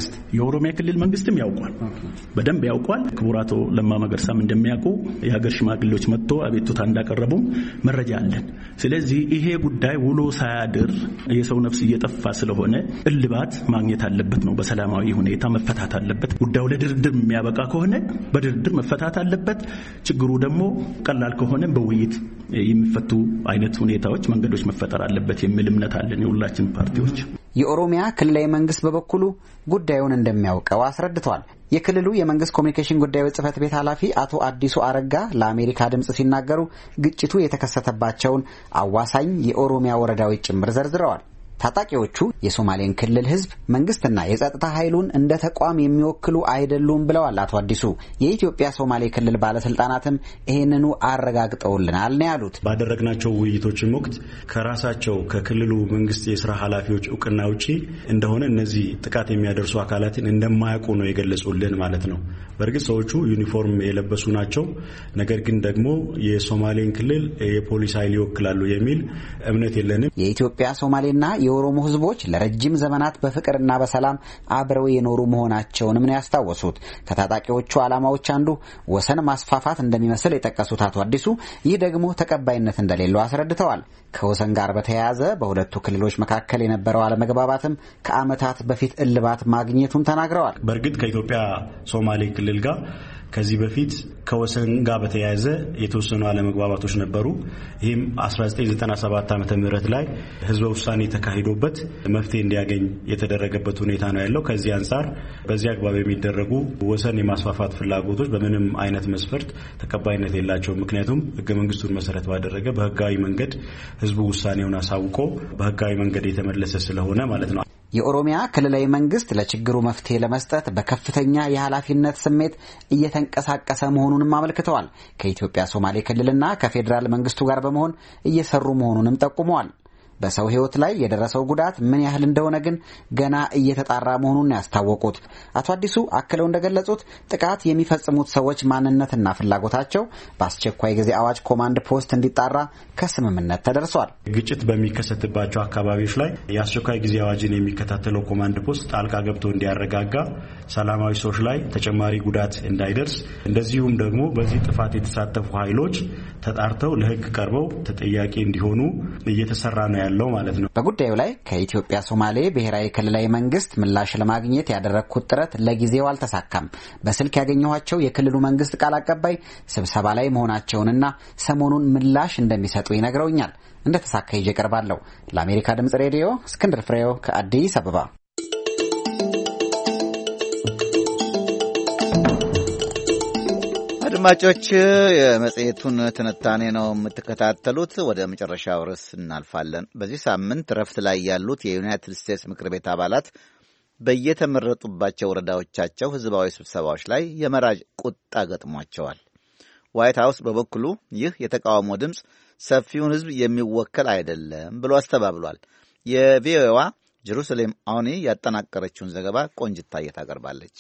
ክልል መንግስትም ያውቋል፣ በደንብ ያውቋል። ክቡር አቶ ለማ መገርሳም እንደሚያውቁ የሀገር ሽማግሌዎች መጥቶ አቤቱታ እንዳቀረቡም መረጃ አለን። ስለዚህ ይሄ ጉዳይ ውሎ ሳያድር የሰው ነፍስ እየጠፋ ስለሆነ እልባት ማግኘት አለበት ነው። በሰላማዊ ሁኔታ መፈታት አለበት። ጉዳዩ ለድርድር የሚያበቃ ከሆነ በድርድር መፈታት አለበት። ችግሩ ደግሞ ቀላል ከሆነ በውይይት የሚፈቱ አይነት ሁኔታዎች፣ መንገዶች መፈጠር አለበት የሚል እምነት አለን የሁላችን ፓርቲዎች። የኦሮሚያ ክልላዊ መንግስት በበኩሉ ጉዳዩን እንደሚያውቀው አስረድቷል። የክልሉ የመንግስት ኮሚኒኬሽን ጉዳዮች ጽህፈት ቤት ኃላፊ አቶ አዲሱ አረጋ ለአሜሪካ ድምጽ ሲናገሩ ግጭቱ የተከሰተባቸውን አዋሳኝ የኦሮሚያ ወረዳዎች ጭምር ዘርዝረዋል። ታጣቂዎቹ የሶማሌን ክልል ህዝብ፣ መንግስትና የጸጥታ ኃይሉን እንደ ተቋም የሚወክሉ አይደሉም ብለዋል አቶ አዲሱ። የኢትዮጵያ ሶማሌ ክልል ባለስልጣናትም ይህንኑ አረጋግጠውልናል ነው ያሉት። ባደረግናቸው ውይይቶችም ወቅት ከራሳቸው ከክልሉ መንግስት የስራ ኃላፊዎች እውቅና ውጪ እንደሆነ እነዚህ ጥቃት የሚያደርሱ አካላትን እንደማያውቁ ነው የገለጹልን ማለት ነው። በእርግጥ ሰዎቹ ዩኒፎርም የለበሱ ናቸው። ነገር ግን ደግሞ የሶማሌን ክልል የፖሊስ ኃይል ይወክላሉ የሚል እምነት የለንም። የኢትዮጵያ ሶማሌና የኦሮሞ ህዝቦች ለረጅም ዘመናት በፍቅርና በሰላም አብረው የኖሩ መሆናቸውንም ነው ያስታወሱት። ከታጣቂዎቹ ዓላማዎች አንዱ ወሰን ማስፋፋት እንደሚመስል የጠቀሱት አቶ አዲሱ ይህ ደግሞ ተቀባይነት እንደሌለው አስረድተዋል። ከወሰን ጋር በተያያዘ በሁለቱ ክልሎች መካከል የነበረው አለመግባባትም ከዓመታት በፊት እልባት ማግኘቱን ተናግረዋል። በእርግጥ ከኢትዮጵያ ሶማሌ ክልል ጋር ከዚህ በፊት ከወሰን ጋር በተያያዘ የተወሰኑ አለመግባባቶች ነበሩ። ይህም 1997 ዓመተ ምህረት ላይ ህዝበ ውሳኔ ተካሂዶበት መፍትሄ እንዲያገኝ የተደረገበት ሁኔታ ነው ያለው። ከዚህ አንጻር በዚህ አግባብ የሚደረጉ ወሰን የማስፋፋት ፍላጎቶች በምንም አይነት መስፈርት ተቀባይነት የላቸውም። ምክንያቱም ህገ መንግስቱን መሰረት ባደረገ በህጋዊ መንገድ ህዝቡ ውሳኔውን አሳውቆ በህጋዊ መንገድ የተመለሰ ስለሆነ ማለት ነው። የኦሮሚያ ክልላዊ መንግስት ለችግሩ መፍትሄ ለመስጠት በከፍተኛ የኃላፊነት ስሜት እየተንቀሳቀሰ መሆኑንም አመልክተዋል። ከኢትዮጵያ ሶማሌ ክልልና ከፌዴራል መንግስቱ ጋር በመሆን እየሰሩ መሆኑንም ጠቁመዋል። በሰው ህይወት ላይ የደረሰው ጉዳት ምን ያህል እንደሆነ ግን ገና እየተጣራ መሆኑን ያስታወቁት አቶ አዲሱ አክለው እንደገለጹት ጥቃት የሚፈጽሙት ሰዎች ማንነትና ፍላጎታቸው በአስቸኳይ ጊዜ አዋጅ ኮማንድ ፖስት እንዲጣራ ከስምምነት ተደርሷል። ግጭት በሚከሰትባቸው አካባቢዎች ላይ የአስቸኳይ ጊዜ አዋጅን የሚከታተለው ኮማንድ ፖስት ጣልቃ ገብቶ እንዲያረጋጋ፣ ሰላማዊ ሰዎች ላይ ተጨማሪ ጉዳት እንዳይደርስ፣ እንደዚሁም ደግሞ በዚህ ጥፋት የተሳተፉ ኃይሎች ተጣርተው ለህግ ቀርበው ተጠያቂ እንዲሆኑ እየተሰራ ነው ያለው ማለት ነው። በጉዳዩ ላይ ከኢትዮጵያ ሶማሌ ብሔራዊ ክልላዊ መንግስት ምላሽ ለማግኘት ያደረግኩት ጥረት ለጊዜው አልተሳካም። በስልክ ያገኘኋቸው የክልሉ መንግስት ቃል አቀባይ ስብሰባ ላይ መሆናቸውንና ሰሞኑን ምላሽ እንደሚሰጡ ይነግረውኛል። እንደተሳካ ይዤ እቀርባለሁ። ለአሜሪካ ድምጽ ሬዲዮ እስክንድር ፍሬው ከአዲስ አበባ። አድማጮች የመጽሔቱን ትንታኔ ነው የምትከታተሉት። ወደ መጨረሻው ርዕስ እናልፋለን። በዚህ ሳምንት ረፍት ላይ ያሉት የዩናይትድ ስቴትስ ምክር ቤት አባላት በየተመረጡባቸው ወረዳዎቻቸው ህዝባዊ ስብሰባዎች ላይ የመራጭ ቁጣ ገጥሟቸዋል። ዋይት ሀውስ በበኩሉ ይህ የተቃውሞ ድምፅ ሰፊውን ህዝብ የሚወከል አይደለም ብሎ አስተባብሏል። የቪኦኤዋ ጀሩሳሌም አውኒ ያጠናቀረችውን ዘገባ ቆንጅታዬ ታቀርባለች።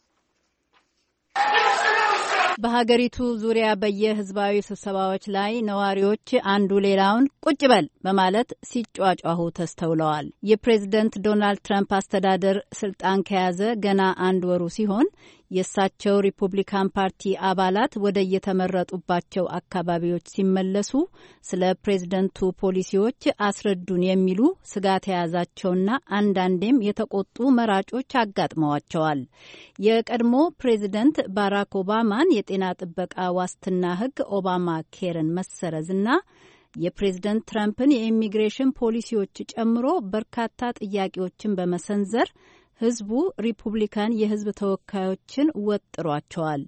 በሀገሪቱ ዙሪያ በየህዝባዊ ስብሰባዎች ላይ ነዋሪዎች አንዱ ሌላውን ቁጭ በል በማለት ሲጯጯሁ ተስተውለዋል። የፕሬዝደንት ዶናልድ ትራምፕ አስተዳደር ስልጣን ከያዘ ገና አንድ ወሩ ሲሆን የእሳቸው ሪፑብሊካን ፓርቲ አባላት ወደ የተመረጡባቸው አካባቢዎች ሲመለሱ ስለ ፕሬዝደንቱ ፖሊሲዎች አስረዱን የሚሉ ስጋት የያዛቸውና አንዳንዴም የተቆጡ መራጮች አጋጥመዋቸዋል። የቀድሞ ፕሬዝደንት ባራክ ኦባማን የጤና ጥበቃ ዋስትና ህግ ኦባማ ኬርን መሰረዝና የፕሬዝደንት ትራምፕን የኢሚግሬሽን ፖሊሲዎች ጨምሮ በርካታ ጥያቄዎችን በመሰንዘር ህዝቡ ሪፑብሊካን የህዝብ ተወካዮችን ወጥሯቸዋል።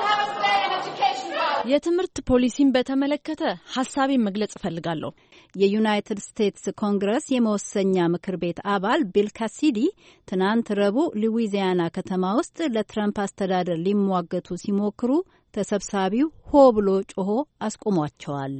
የትምህርት ፖሊሲን በተመለከተ ሀሳቤን መግለጽ እፈልጋለሁ። የዩናይትድ ስቴትስ ኮንግረስ የመወሰኛ ምክር ቤት አባል ቢል ካሲዲ ትናንት ረቡዕ ሉዊዚያና ከተማ ውስጥ ለትራምፕ አስተዳደር ሊሟገቱ ሲሞክሩ ተሰብሳቢው ሆ ብሎ ጮሆ አስቆሟቸዋል።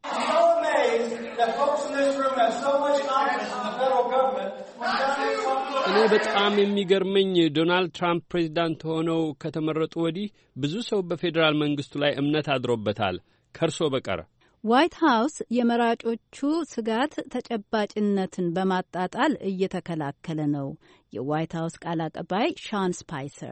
እኔ በጣም የሚገርመኝ ዶናልድ ትራምፕ ፕሬዚዳንት ሆነው ከተመረጡ ወዲህ ብዙ ሰው በፌዴራል መንግስቱ ላይ እምነት አድሮበታል ከርሶ በቀር። ዋይት ሀውስ የመራጮቹ ስጋት ተጨባጭነትን በማጣጣል እየተከላከለ ነው። የዋይት ሀውስ ቃል አቀባይ ሻን ስፓይሰር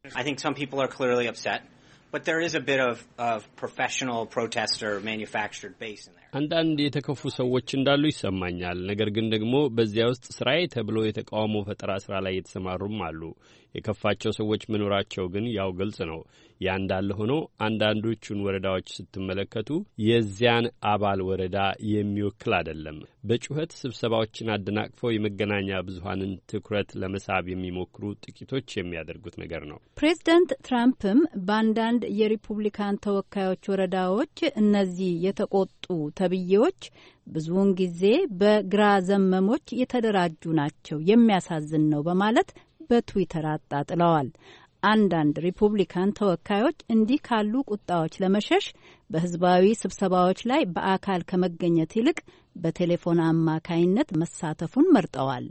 But there is a bit of professional protester manufactured base in there. አንዳንድ የተከፉ ሰዎች እንዳሉ ይሰማኛል። ነገር ግን ደግሞ በዚያ ውስጥ ስራዬ ተብሎ የተቃውሞ ፈጠራ ስራ ላይ የተሰማሩም አሉ። የከፋቸው ሰዎች መኖራቸው ግን ያው ግልጽ ነው። ያ እንዳለ ሆኖ አንዳንዶቹን ወረዳዎች ስትመለከቱ የዚያን አባል ወረዳ የሚወክል አይደለም። በጩኸት ስብሰባዎችን አደናቅፈው የመገናኛ ብዙሃንን ትኩረት ለመሳብ የሚሞክሩ ጥቂቶች የሚያደርጉት ነገር ነው። ፕሬዝዳንት ትራምፕም በአንዳንድ የሪፑብሊካን ተወካዮች ወረዳዎች እነዚህ የተቆጡ ተብዬዎች ብዙውን ጊዜ በግራ ዘመሞች የተደራጁ ናቸው፣ የሚያሳዝን ነው በማለት በትዊተር አጣጥለዋል። አንዳንድ ሪፑብሊካን ተወካዮች እንዲህ ካሉ ቁጣዎች ለመሸሽ በህዝባዊ ስብሰባዎች ላይ በአካል ከመገኘት ይልቅ በቴሌፎን አማካይነት መሳተፉን መርጠዋል።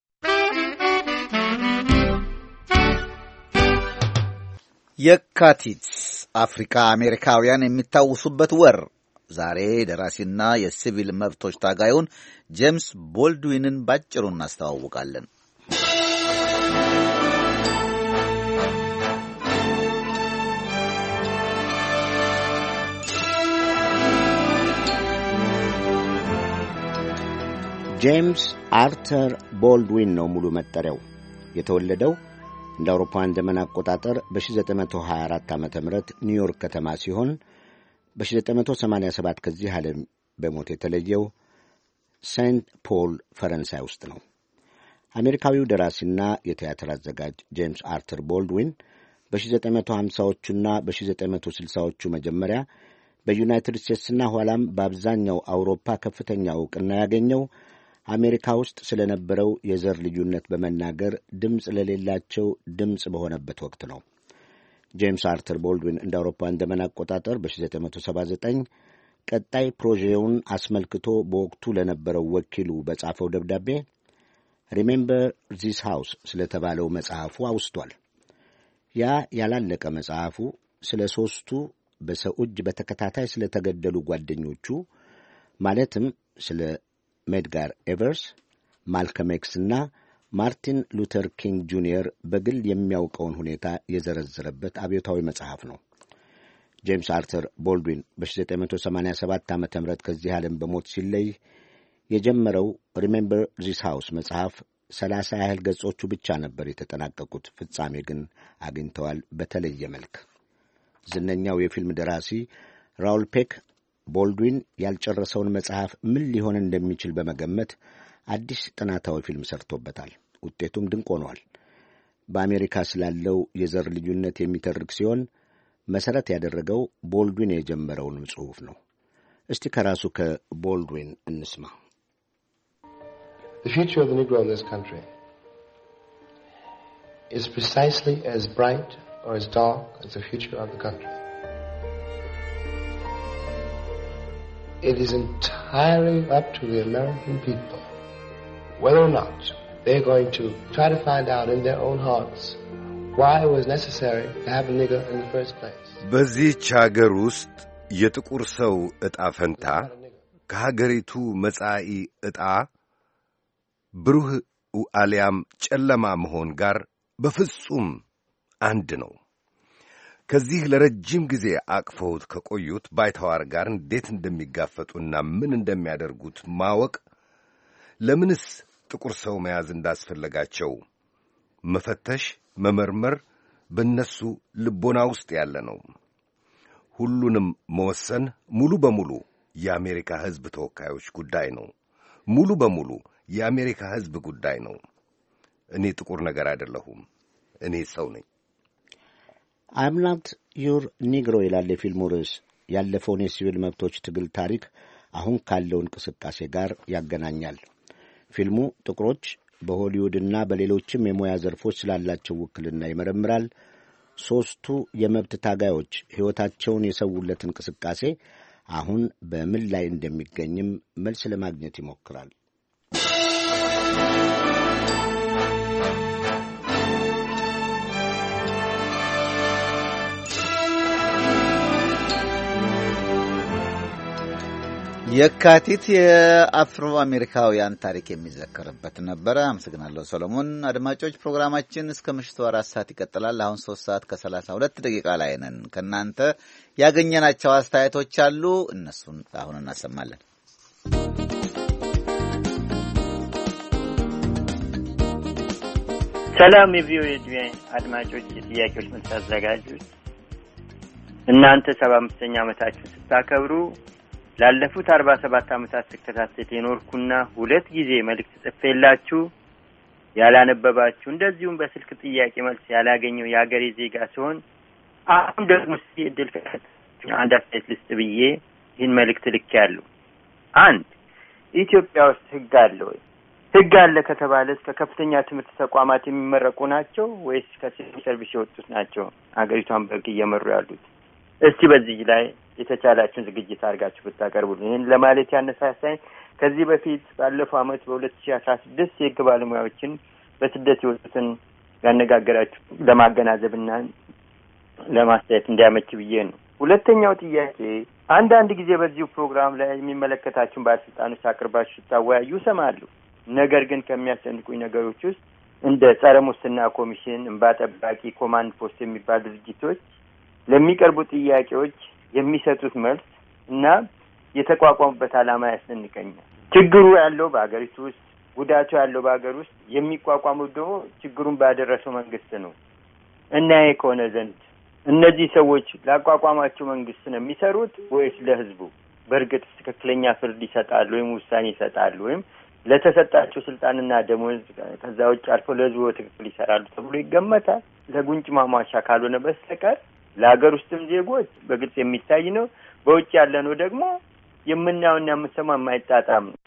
የካቲት አፍሪካ አሜሪካውያን የሚታወሱበት ወር ዛሬ ደራሲና የሲቪል መብቶች ታጋዩን ጄምስ ቦልድዊንን ባጭሩ እናስተዋውቃለን። ጄምስ አርተር ቦልድዊን ነው ሙሉ መጠሪያው። የተወለደው እንደ አውሮፓውያን ዘመን አቆጣጠር በ1924 ዓ.ም ኒውዮርክ ከተማ ሲሆን በ1987 ከዚህ ዓለም በሞት የተለየው ሴንት ፖል ፈረንሳይ ውስጥ ነው። አሜሪካዊው ደራሲና የቲያትር አዘጋጅ ጄምስ አርተር ቦልድዊን በ1950ዎቹና በ1960ዎቹ መጀመሪያ በዩናይትድ ስቴትስና ኋላም በአብዛኛው አውሮፓ ከፍተኛ ዕውቅና ያገኘው አሜሪካ ውስጥ ስለነበረው የዘር ልዩነት በመናገር ድምፅ ለሌላቸው ድምፅ በሆነበት ወቅት ነው። ጄምስ አርተር ቦልድዊን እንደ አውሮፓውያን ዘመን አቆጣጠር በ1979 ቀጣይ ፕሮጄውን አስመልክቶ በወቅቱ ለነበረው ወኪሉ በጻፈው ደብዳቤ ሪሜምበር ዚስ ሃውስ ስለተባለው መጽሐፉ አውስቷል። ያ ያላለቀ መጽሐፉ ስለ ሦስቱ በሰው እጅ በተከታታይ ስለተገደሉ ጓደኞቹ ማለትም ስለ ሜድጋር ኤቨርስ፣ ማልከም ኤክስ እና ማርቲን ሉተር ኪንግ ጁኒየር በግል የሚያውቀውን ሁኔታ የዘረዘረበት አብዮታዊ መጽሐፍ ነው። ጄምስ አርተር ቦልድዊን በ1987 ዓ.ም ከዚህ ዓለም በሞት ሲለይ የጀመረው ሪሜምበር ዚስ ሃውስ መጽሐፍ 30 ያህል ገጾቹ ብቻ ነበር የተጠናቀቁት። ፍጻሜ ግን አግኝተዋል በተለየ መልክ። ዝነኛው የፊልም ደራሲ ራውል ፔክ ቦልድዊን ያልጨረሰውን መጽሐፍ ምን ሊሆን እንደሚችል በመገመት አዲስ ጥናታዊ ፊልም ሰርቶበታል። ውጤቱም ድንቅ ሆኗል። በአሜሪካ ስላለው የዘር ልዩነት የሚተርክ ሲሆን መሠረት ያደረገው ቦልድዊን የጀመረውን ጽሑፍ ነው። እስቲ ከራሱ ከቦልድዊን እንስማ። The future of the Negro in this country is precisely as bright or as dark as the future of the country. It is entirely up to the American people whether or not they're going to try to find out in their own hearts why it was necessary to have a nigger in the first place. በዚህች ሀገር ውስጥ የጥቁር ሰው ዕጣ ፈንታ ከሀገሪቱ መጻኢ ዕጣ ብሩህ አሊያም ጨለማ መሆን ጋር በፍጹም አንድ ነው። ከዚህ ለረጅም ጊዜ አቅፈውት ከቆዩት ባይተዋር ጋር እንዴት እንደሚጋፈጡና ምን እንደሚያደርጉት ማወቅ፣ ለምንስ ጥቁር ሰው መያዝ እንዳስፈለጋቸው መፈተሽ፣ መመርመር በእነሱ ልቦና ውስጥ ያለ ነው። ሁሉንም መወሰን ሙሉ በሙሉ የአሜሪካ ሕዝብ ተወካዮች ጉዳይ ነው። ሙሉ በሙሉ የአሜሪካ ሕዝብ ጉዳይ ነው። እኔ ጥቁር ነገር አይደለሁም። እኔ ሰው ነኝ። I'm not your Negro ይላል የፊልሙ ርዕስ። ያለፈውን የሲቪል መብቶች ትግል ታሪክ አሁን ካለው እንቅስቃሴ ጋር ያገናኛል። ፊልሙ ጥቁሮች በሆሊውድና በሌሎችም የሙያ ዘርፎች ስላላቸው ውክልና ይመረምራል። ሦስቱ የመብት ታጋዮች ሕይወታቸውን የሰውለት እንቅስቃሴ አሁን በምን ላይ እንደሚገኝም መልስ ለማግኘት ይሞክራል። የካቲት የአፍሮ አሜሪካውያን ታሪክ የሚዘከርበት ነበረ። አመሰግናለሁ ሰሎሞን። አድማጮች ፕሮግራማችን እስከ ምሽቱ 4 ሰዓት ይቀጥላል። አሁን 3 ሰዓት ከ32 ደቂቃ ላይ ነን። ከእናንተ ያገኘናቸው አስተያየቶች አሉ። እነሱን አሁን እናሰማለን። ሰላም የቪኦኤ አድማጮች፣ የጥያቄዎች መልስ አዘጋጆች፣ እናንተ 75ኛ ዓመታችሁን ስታከብሩ ላለፉት 47 ዓመታት ተከታታይ የኖርኩና 2 ጊዜ መልእክት ጽፌላችሁ ያላነበባችሁ እንደዚሁም በስልክ ጥያቄ መልስ ያላገኘው የአገሬ ዜጋ ሲሆን አሁን ደግሞ ሲድል አንድ አስተያየት ልስጥ ብዬ ይህን መልእክት ልኬያለሁ። 1 ኢትዮጵያ ውስጥ ሕግ አለ ወይ? ሕግ አለ ከተባለስ ከከፍተኛ ትምህርት ተቋማት የሚመረቁ ናቸው ወይስ ከሲቪል ሰርቪስ የወጡት ናቸው አገሪቷን በሕግ እየመሩ ያሉት? እስቲ በዚህ ላይ የተቻላችሁን ዝግጅት አድርጋችሁ ብታቀርቡልኝ። ይህን ለማለት ያነሳሳኝ ከዚህ በፊት ባለፈው ዓመት በ2016 የሕግ ባለሙያዎችን በስደት የወጡትን ያነጋገራችሁ ለማገናዘብና ለማስተያየት እንዲያመች ብዬ ነው። ሁለተኛው ጥያቄ አንዳንድ ጊዜ በዚሁ ፕሮግራም ላይ የሚመለከታችሁን ባለስልጣኖች አቅርባችሁ ስታወያዩ እሰማለሁ። ነገር ግን ከሚያስጨንቁኝ ነገሮች ውስጥ እንደ ጸረ ሙስና ኮሚሽን፣ እንባ ጠባቂ፣ ኮማንድ ፖስት የሚባሉ ድርጅቶች ለሚቀርቡ ጥያቄዎች የሚሰጡት መልስ እና የተቋቋሙበት ዓላማ ያስደንቀኛል። ችግሩ ያለው በአገሪቱ ውስጥ፣ ጉዳቱ ያለው በአገር ውስጥ፣ የሚቋቋሙት ደግሞ ችግሩን ባደረሰው መንግስት ነው እና ይሄ ከሆነ ዘንድ እነዚህ ሰዎች ላቋቋማቸው መንግስት ነው የሚሰሩት ወይስ ለህዝቡ? በእርግጥ ትክክለኛ ፍርድ ይሰጣሉ ወይም ውሳኔ ይሰጣሉ ወይም ለተሰጣቸው ስልጣንና ደሞዝ ከዛ ውጭ አልፎ ለህዝቡ ትክክል ይሰራሉ ተብሎ ይገመታል? ለጉንጭ ማሟሻ ካልሆነ በስተቀር ለሀገር ውስጥም ዜጎች በግልጽ የሚታይ ነው። በውጭ ያለ ነው ደግሞ የምናየውና የምንሰማው የማይጣጣም ነው።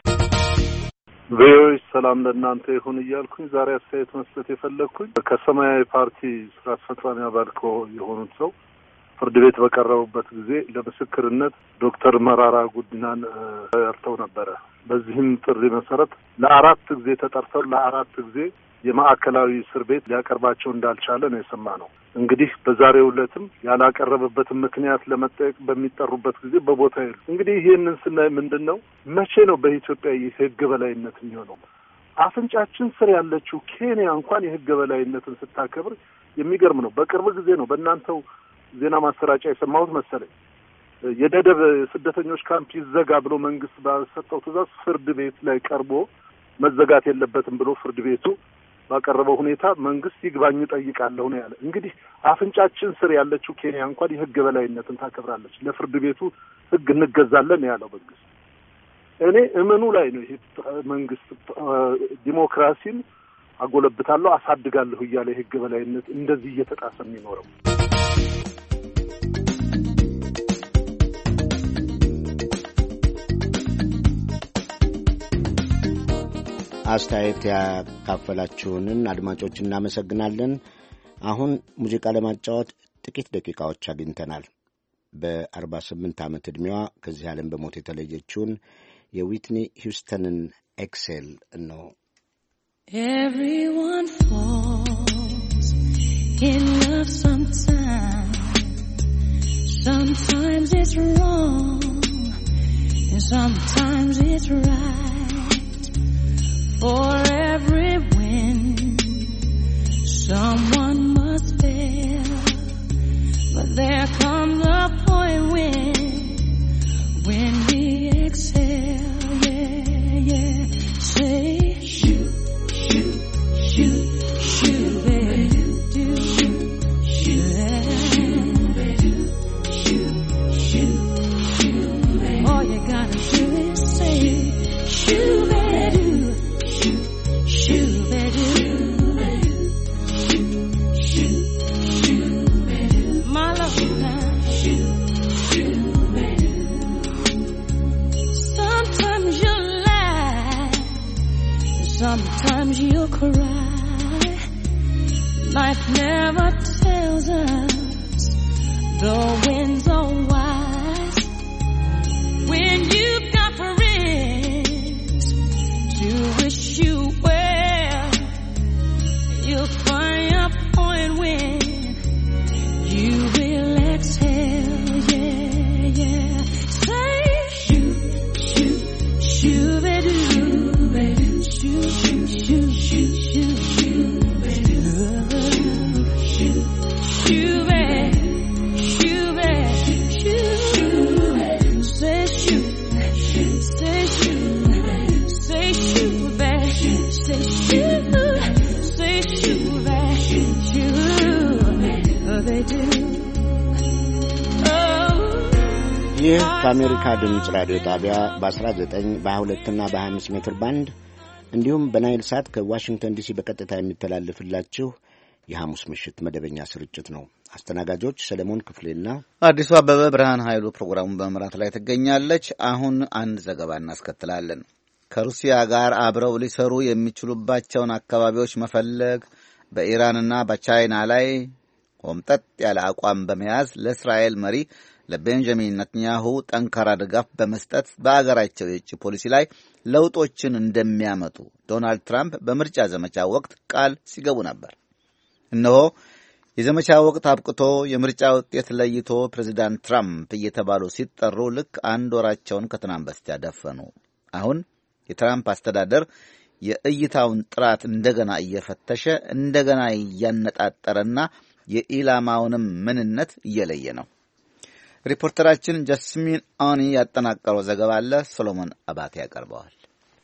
ቪኦኤ ሰላም ለእናንተ ይሁን እያልኩኝ ዛሬ አስተያየት መስጠት የፈለግኩኝ ከሰማያዊ ፓርቲ ስራ አስፈጻሚ አባል የሆኑት ሰው ፍርድ ቤት በቀረቡበት ጊዜ ለምስክርነት ዶክተር መራራ ጉዲናን ጠርተው ነበረ። በዚህም ጥሪ መሰረት ለ4 ጊዜ ተጠርተው ለ4 ጊዜ የማዕከላዊ እስር ቤት ሊያቀርባቸው እንዳልቻለ ነው የሰማነው። እንግዲህ በዛሬው ዕለትም ያላቀረበበትን ምክንያት ለመጠየቅ በሚጠሩበት ጊዜ በቦታ ይሉ። እንግዲህ ይህንን ስናይ ምንድን ነው መቼ ነው በኢትዮጵያ የህግ በላይነት የሚሆነው? አፍንጫችን ስር ያለችው ኬንያ እንኳን የህግ በላይነትን ስታከብር የሚገርም ነው። በቅርብ ጊዜ ነው በእናንተው ዜና ማሰራጫ የሰማሁት መሰለኝ የደደብ ስደተኞች ካምፕ ይዘጋ ብሎ መንግስት ባሰጠው ትዕዛዝ ፍርድ ቤት ላይ ቀርቦ መዘጋት የለበትም ብሎ ፍርድ ቤቱ ባቀረበው ሁኔታ መንግስት ይግባኝ ጠይቃለሁ ነው ያለ። እንግዲህ አፍንጫችን ስር ያለችው ኬንያ እንኳን የህግ በላይነትን ታከብራለች፣ ለፍርድ ቤቱ ህግ እንገዛለን ያለው መንግስት። እኔ እምኑ ላይ ነው ይሄ መንግስት ዲሞክራሲን አጎለብታለሁ አሳድጋለሁ እያለ የህግ በላይነት እንደዚህ እየተጣሰ የሚኖረው? አስተያየት ያካፈላችሁንን አድማጮች እናመሰግናለን። አሁን ሙዚቃ ለማጫወት ጥቂት ደቂቃዎች አግኝተናል። በ48 ዓመት ዕድሜዋ ከዚህ ዓለም በሞት የተለየችውን የዊትኒ ሂውስተንን ኤክሴል ነው። Everyone falls in love sometimes. Sometimes it's wrong and sometimes it's right. For every win, someone must fail. But there comes a point when we exhale, yeah, yeah. Say, shoot, shoot, shoot, shoot, baby, do, shoot, shoot, shoot, shoot. All you gotta do is say, shoot, baby, shoot, shoot, baby, shoot, shoot, baby. My love now, shoot, shoot, baby. Sometimes you lie, sometimes you cry. Life never tells us the winds are wise. When you've got friends to wish you well, you'll find a point when you will exhale, yeah, yeah. Say, shoot, shoot, shoot, baby, baby, shoot, shoot, shoot, shoot, shoot, shoot, baby, shoot, shoot, baby, shoot, baby, shoot, say shoot, say shoot, say shoot, baby, say shoot, say shoot, baby, shoot, they do. ይህ ከአሜሪካ ድምፅ ራዲዮ ጣቢያ በ19 በ22 እና በ25 ሜትር ባንድ እንዲሁም በናይል ሳት ከዋሽንግተን ዲሲ በቀጥታ የሚተላለፍላችሁ የሐሙስ ምሽት መደበኛ ስርጭት ነው። አስተናጋጆች ሰለሞን ክፍሌና አዲሱ አበበ። ብርሃን ኃይሉ ፕሮግራሙን በመምራት ላይ ትገኛለች። አሁን አንድ ዘገባ እናስከትላለን። ከሩሲያ ጋር አብረው ሊሰሩ የሚችሉባቸውን አካባቢዎች መፈለግ፣ በኢራንና በቻይና ላይ ቆምጠጥ ያለ አቋም በመያዝ ለእስራኤል መሪ ለቤንጃሚን ነታንያሁ ጠንካራ ድጋፍ በመስጠት በአገራቸው የውጭ ፖሊሲ ላይ ለውጦችን እንደሚያመጡ ዶናልድ ትራምፕ በምርጫ ዘመቻ ወቅት ቃል ሲገቡ ነበር። እነሆ የዘመቻ ወቅት አብቅቶ የምርጫ ውጤት ለይቶ ፕሬዚዳንት ትራምፕ እየተባሉ ሲጠሩ ልክ አንድ ወራቸውን ከትናንት በስቲያ ደፈኑ። አሁን የትራምፕ አስተዳደር የእይታውን ጥራት እንደገና እየፈተሸ እንደገና እያነጣጠረና የኢላማውንም ምንነት እየለየ ነው። ሪፖርተራችን ጃስሚን አኒ ያጠናቀረው ዘገባ አለ። ሶሎሞን አባቴ ያቀርበዋል።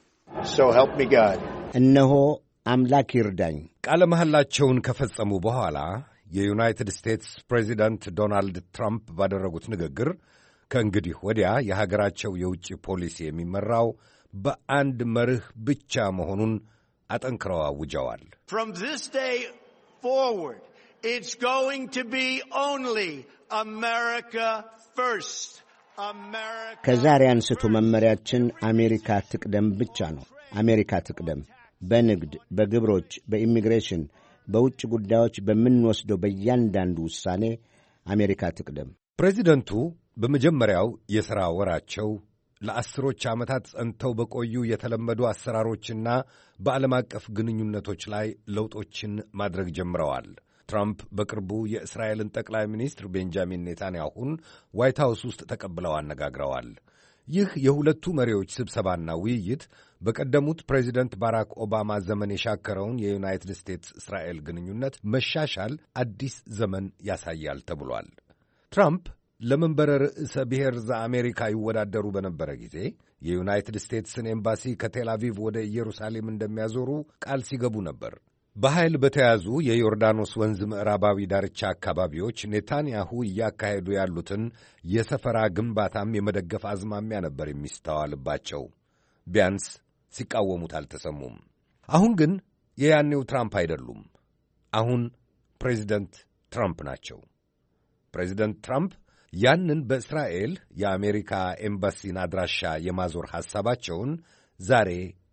እነሆ አምላክ ይርዳኝ ቃለ መሐላቸውን ከፈጸሙ በኋላ የዩናይትድ ስቴትስ ፕሬዚደንት ዶናልድ ትራምፕ ባደረጉት ንግግር ከእንግዲህ ወዲያ የሀገራቸው የውጭ ፖሊሲ የሚመራው በአንድ መርህ ብቻ መሆኑን አጠንክረው አውጀዋል። From this day forward, it's going to be only America first. ከዛሬ አንስቶ መመሪያችን አሜሪካ ትቅደም ብቻ ነው። አሜሪካ ትቅደም። በንግድ፣ በግብሮች፣ በኢሚግሬሽን፣ በውጭ ጉዳዮች በምንወስደው በእያንዳንዱ ውሳኔ አሜሪካ ትቅደም። ፕሬዚደንቱ በመጀመሪያው የሥራ ወራቸው ለአስሮች ዓመታት ጸንተው በቆዩ የተለመዱ አሰራሮችና በዓለም አቀፍ ግንኙነቶች ላይ ለውጦችን ማድረግ ጀምረዋል። ትራምፕ በቅርቡ የእስራኤልን ጠቅላይ ሚኒስትር ቤንጃሚን ኔታንያሁን ዋይት ሃውስ ውስጥ ተቀብለው አነጋግረዋል። ይህ የሁለቱ መሪዎች ስብሰባና ውይይት በቀደሙት ፕሬዚደንት ባራክ ኦባማ ዘመን የሻከረውን የዩናይትድ ስቴትስ እስራኤል ግንኙነት መሻሻል አዲስ ዘመን ያሳያል ተብሏል። ትራምፕ ለመንበረ ርዕሰ ብሔር ዘአሜሪካ ይወዳደሩ በነበረ ጊዜ የዩናይትድ ስቴትስን ኤምባሲ ከቴል አቪቭ ወደ ኢየሩሳሌም እንደሚያዞሩ ቃል ሲገቡ ነበር። በኃይል በተያዙ የዮርዳኖስ ወንዝ ምዕራባዊ ዳርቻ አካባቢዎች ኔታንያሁ እያካሄዱ ያሉትን የሰፈራ ግንባታም የመደገፍ አዝማሚያ ነበር የሚስተዋልባቸው። ቢያንስ ሲቃወሙት አልተሰሙም። አሁን ግን የያኔው ትራምፕ አይደሉም። አሁን ፕሬዚደንት ትራምፕ ናቸው። ፕሬዚደንት ትራምፕ ያንን በእስራኤል የአሜሪካ ኤምባሲን አድራሻ የማዞር ሐሳባቸውን ዛሬ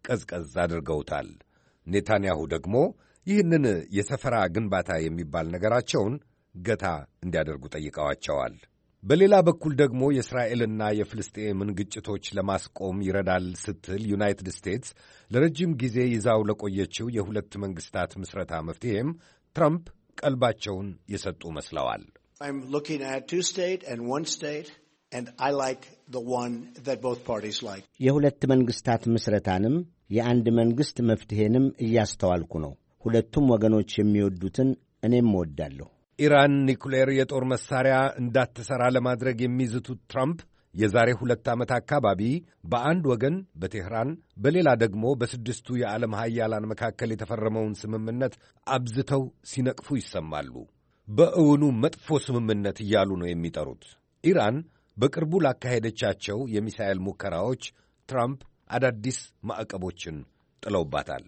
ቀዝቀዝ አድርገውታል። ኔታንያሁ ደግሞ ይህንን የሰፈራ ግንባታ የሚባል ነገራቸውን ገታ እንዲያደርጉ ጠይቀዋቸዋል። በሌላ በኩል ደግሞ የእስራኤልና የፍልስጤምን ግጭቶች ለማስቆም ይረዳል ስትል ዩናይትድ ስቴትስ ለረጅም ጊዜ ይዛው ለቆየችው የሁለት መንግሥታት ምስረታ መፍትሔም ትራምፕ ቀልባቸውን የሰጡ መስለዋል። I'm looking at two state and one state, and I like the one that both parties like. የሁለት መንግሥታት ምስረታንም የአንድ መንግሥት መፍትሔንም እያስተዋልኩ ነው። ሁለቱም ወገኖች የሚወዱትን እኔም እወዳለሁ። ኢራን ኒኩሌር የጦር መሣሪያ እንዳትሠራ ለማድረግ የሚዝቱት ትራምፕ የዛሬ 2 ዓመት አካባቢ በአንድ ወገን በቴህራን በሌላ ደግሞ በስድስቱ የዓለም ሀያላን መካከል የተፈረመውን ስምምነት አብዝተው ሲነቅፉ ይሰማሉ። በእውኑ መጥፎ ስምምነት እያሉ ነው የሚጠሩት። ኢራን በቅርቡ ላካሄደቻቸው የሚሳኤል ሙከራዎች ትራምፕ አዳዲስ ማዕቀቦችን ጥለውባታል።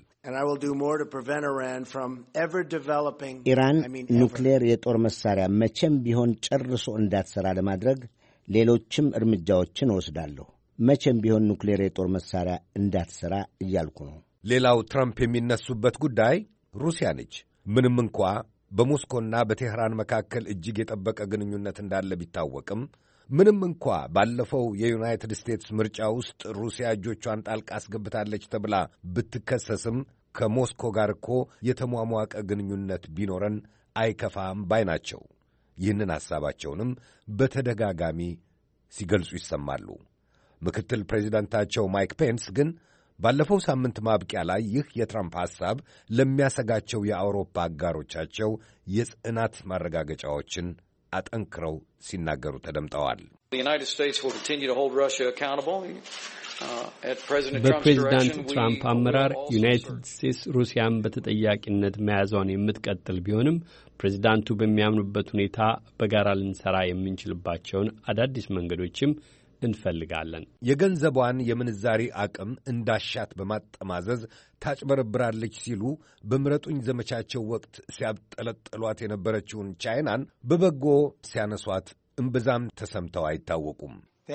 ኢራን ኑክሌር የጦር መሣሪያ መቼም ቢሆን ጨርሶ እንዳትሠራ ለማድረግ ሌሎችም እርምጃዎችን እወስዳለሁ። መቼም ቢሆን ኑክሌር የጦር መሣሪያ እንዳትሠራ እያልኩ ነው። ሌላው ትራምፕ የሚነሱበት ጉዳይ ሩሲያ ነች። ምንም እንኳ በሞስኮና በቴህራን መካከል እጅግ የጠበቀ ግንኙነት እንዳለ ቢታወቅም ምንም እንኳ ባለፈው የዩናይትድ ስቴትስ ምርጫ ውስጥ ሩሲያ እጆቿን ጣልቃ አስገብታለች ተብላ ብትከሰስም ከሞስኮ ጋር እኮ የተሟሟቀ ግንኙነት ቢኖረን አይከፋም ባይ ናቸው። ይህንን ሐሳባቸውንም በተደጋጋሚ ሲገልጹ ይሰማሉ። ምክትል ፕሬዚዳንታቸው ማይክ ፔንስ ግን ባለፈው ሳምንት ማብቂያ ላይ ይህ የትራምፕ ሐሳብ ለሚያሰጋቸው የአውሮፓ አጋሮቻቸው የጽናት ማረጋገጫዎችን አጠንክረው ሲናገሩ ተደምጠዋል። በፕሬዚዳንት ትራምፕ አመራር ዩናይትድ ስቴትስ ሩሲያን በተጠያቂነት መያዟን የምትቀጥል ቢሆንም ፕሬዚዳንቱ በሚያምኑበት ሁኔታ በጋራ ልንሠራ የምንችልባቸውን አዳዲስ መንገዶችም እንፈልጋለን። የገንዘቧን የምንዛሪ አቅም እንዳሻት በማጠማዘዝ ታጭበረብራለች ሲሉ በምረጡኝ ዘመቻቸው ወቅት ሲያብጠለጥሏት የነበረችውን ቻይናን በበጎ ሲያነሷት እምብዛም ተሰምተው አይታወቁም።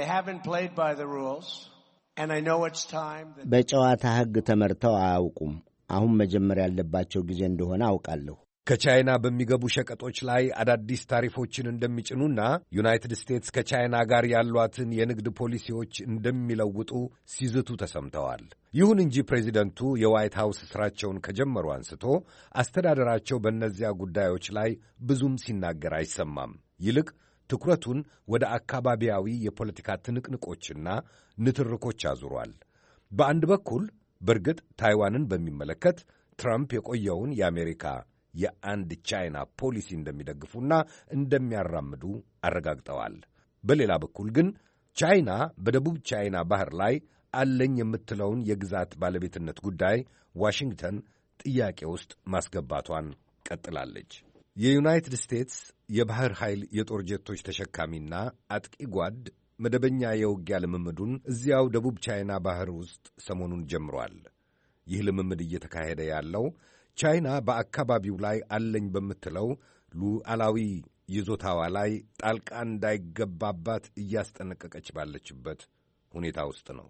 በጨዋታ ሕግ ተመርተው አያውቁም። አሁን መጀመር ያለባቸው ጊዜ እንደሆነ አውቃለሁ። ከቻይና በሚገቡ ሸቀጦች ላይ አዳዲስ ታሪፎችን እንደሚጭኑና ዩናይትድ ስቴትስ ከቻይና ጋር ያሏትን የንግድ ፖሊሲዎች እንደሚለውጡ ሲዝቱ ተሰምተዋል። ይሁን እንጂ ፕሬዚደንቱ የዋይት ሃውስ ሥራቸውን ከጀመሩ አንስቶ አስተዳደራቸው በእነዚያ ጉዳዮች ላይ ብዙም ሲናገር አይሰማም። ይልቅ ትኩረቱን ወደ አካባቢያዊ የፖለቲካ ትንቅንቆችና ንትርኮች አዙሯል። በአንድ በኩል በእርግጥ ታይዋንን በሚመለከት ትራምፕ የቆየውን የአሜሪካ የአንድ ቻይና ፖሊሲ እንደሚደግፉና እንደሚያራምዱ አረጋግጠዋል። በሌላ በኩል ግን ቻይና በደቡብ ቻይና ባህር ላይ አለኝ የምትለውን የግዛት ባለቤትነት ጉዳይ ዋሽንግተን ጥያቄ ውስጥ ማስገባቷን ቀጥላለች። የዩናይትድ ስቴትስ የባህር ኃይል የጦር ጀቶች ተሸካሚና አጥቂ ጓድ መደበኛ የውጊያ ልምምዱን እዚያው ደቡብ ቻይና ባህር ውስጥ ሰሞኑን ጀምሯል። ይህ ልምምድ እየተካሄደ ያለው ቻይና በአካባቢው ላይ አለኝ በምትለው ሉዓላዊ ይዞታዋ ላይ ጣልቃ እንዳይገባባት እያስጠነቀቀች ባለችበት ሁኔታ ውስጥ ነው።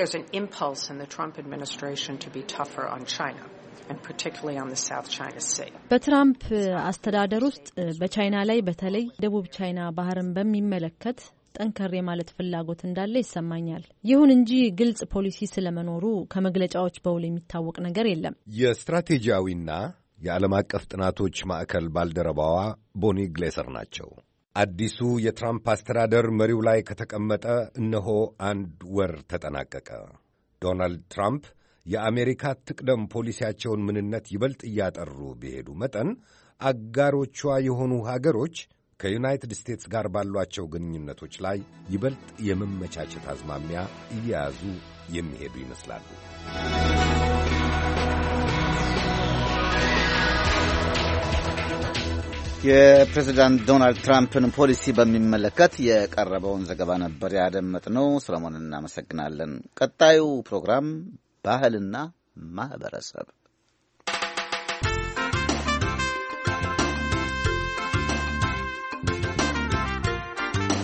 በትራምፕ አስተዳደር ውስጥ በቻይና ላይ በተለይ ደቡብ ቻይና ባህርን በሚመለከት ጠንከር የማለት ፍላጎት እንዳለ ይሰማኛል። ይሁን እንጂ ግልጽ ፖሊሲ ስለመኖሩ ከመግለጫዎች በውል የሚታወቅ ነገር የለም። የስትራቴጂያዊና የዓለም አቀፍ ጥናቶች ማዕከል ባልደረባዋ ቦኒ ግሌሰር ናቸው። አዲሱ የትራምፕ አስተዳደር መሪው ላይ ከተቀመጠ እነሆ 1 ወር ተጠናቀቀ። ዶናልድ ትራምፕ የአሜሪካ ትቅደም ፖሊሲያቸውን ምንነት ይበልጥ እያጠሩ በሄዱ መጠን አጋሮቿ የሆኑ ሀገሮች ከዩናይትድ ስቴትስ ጋር ባሏቸው ግንኙነቶች ላይ ይበልጥ የመመቻቸት አዝማሚያ እየያዙ የሚሄዱ ይመስላሉ። የፕሬዚዳንት ዶናልድ ትራምፕን ፖሊሲ በሚመለከት የቀረበውን ዘገባ ነበር ያደመጥነው። ሰለሞን እናመሰግናለን። ቀጣዩ ፕሮግራም ባህልና ማህበረሰብ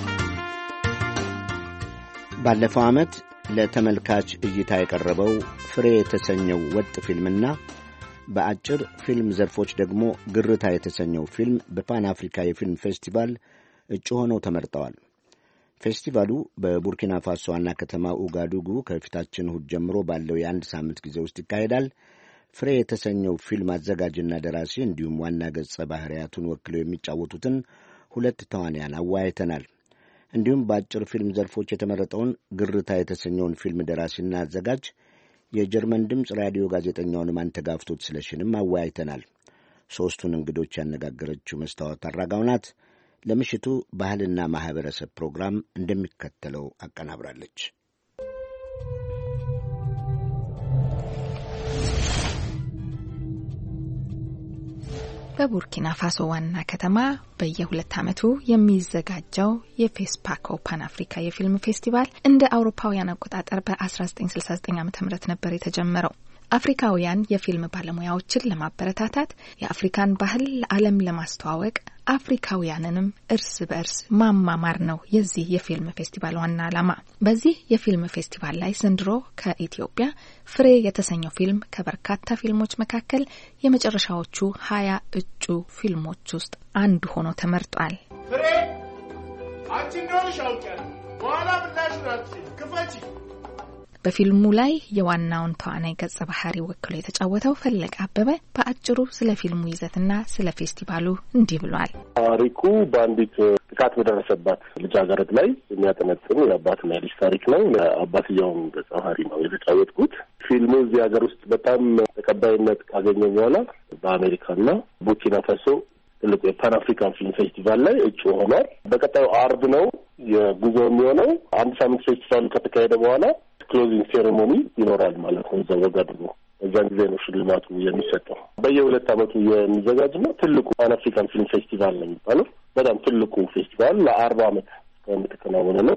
ባለፈው ዓመት ለተመልካች እይታ የቀረበው ፍሬ የተሰኘው ወጥ ፊልምና በአጭር ፊልም ዘርፎች ደግሞ ግርታ የተሰኘው ፊልም በፓን አፍሪካ የፊልም ፌስቲቫል እጩ ሆነው ተመርጠዋል። ፌስቲቫሉ በቡርኪና ፋሶ ዋና ከተማ ኡጋዱጉ ከፊታችን እሁድ ጀምሮ ባለው የአንድ ሳምንት ጊዜ ውስጥ ይካሄዳል። ፍሬ የተሰኘው ፊልም አዘጋጅና ደራሲ እንዲሁም ዋና ገጸ ባህሪያቱን ወክለው የሚጫወቱትን 2 ተዋንያን አወያይተናል። እንዲሁም በአጭር ፊልም ዘርፎች የተመረጠውን ግርታ የተሰኘውን ፊልም ደራሲና አዘጋጅ የጀርመን ድምፅ ራዲዮ ጋዜጠኛውን ማንተጋፍቶት ስለሽንም አወያይተናል። 3ቱን እንግዶች ያነጋገረችው መስታወት አራጋው ናት። ለምሽቱ ባህልና ማህበረሰብ ፕሮግራም እንደሚከተለው አቀናብራለች። በቡርኪና ፋሶ ዋና ከተማ በየ2 ዓመቱ የሚዘጋጀው የፌስፓኮ ፓን አፍሪካ የፊልም ፌስቲቫል እንደ አውሮፓውያን አቆጣጠር በ1969 ዓ.ም ነበር የተጀመረው። አፍሪካውያን የፊልም ባለሙያዎችን ለማበረታታት የአፍሪካን ባህል ለዓለም ለማስተዋወቅ አፍሪካውያንንም እርስ በእርስ ማማማር ነው የዚህ የፊልም ፌስቲቫል ዋና ዓላማ። በዚህ የፊልም ፌስቲቫል ላይ ዘንድሮ ከኢትዮጵያ ፍሬ የተሰኘው ፊልም ከበርካታ ፊልሞች መካከል የመጨረሻዎቹ 20 እጩ ፊልሞች ውስጥ አንዱ ሆኖ ተመርጧል። ፍሬ አንቺ እንደሆነሽ አውቄያለሁ። በኋላ ብናሽራች ክፈቺ። በፊልሙ ላይ የዋናውን ተዋናይ ገጸ ባህሪ ወክሎ የተጫወተው ፈለቀ አበበ በአጭሩ ስለ ፊልሙ ይዘትና ስለ ፌስቲቫሉ እንዲህ ብሏል። ታሪኩ በአንዲት ጥቃት በደረሰባት ልጃገረድ ላይ የሚያጠነጥን የአባትና የልጅ ታሪክ ነው። አባትየውን ገጸ ባህሪ ነው የተጫወትኩት። ፊልሙ እዚህ ሀገር ውስጥ በጣም ተቀባይነት ካገኘ በኋላ በአሜሪካና ቡርኪና ፋሶ ትልቁ የፓን አፍሪካን ፊልም ፌስቲቫል ላይ እጩ ሆኗል። በቀጣዩ አርብ ነው የጉዞ የሚሆነው። አንድ ሳምንት ፌስቲቫሉ ከተካሄደ በኋላ ክሎዚንግ ሴሬሞኒ ይኖራል ማለት ነው። እዛው ወጋድሩ እዛን ጊዜ ነው ሽልማቱ የሚሰጠው። በየ2 ዓመቱ የሚዘጋጅና ትልቁ ፓን አፍሪካን ፊልም ፌስቲቫል ነው የሚባለው። በጣም ትልቁ ፌስቲቫል ለ40 ዓመት የሚተከናወነ ነው።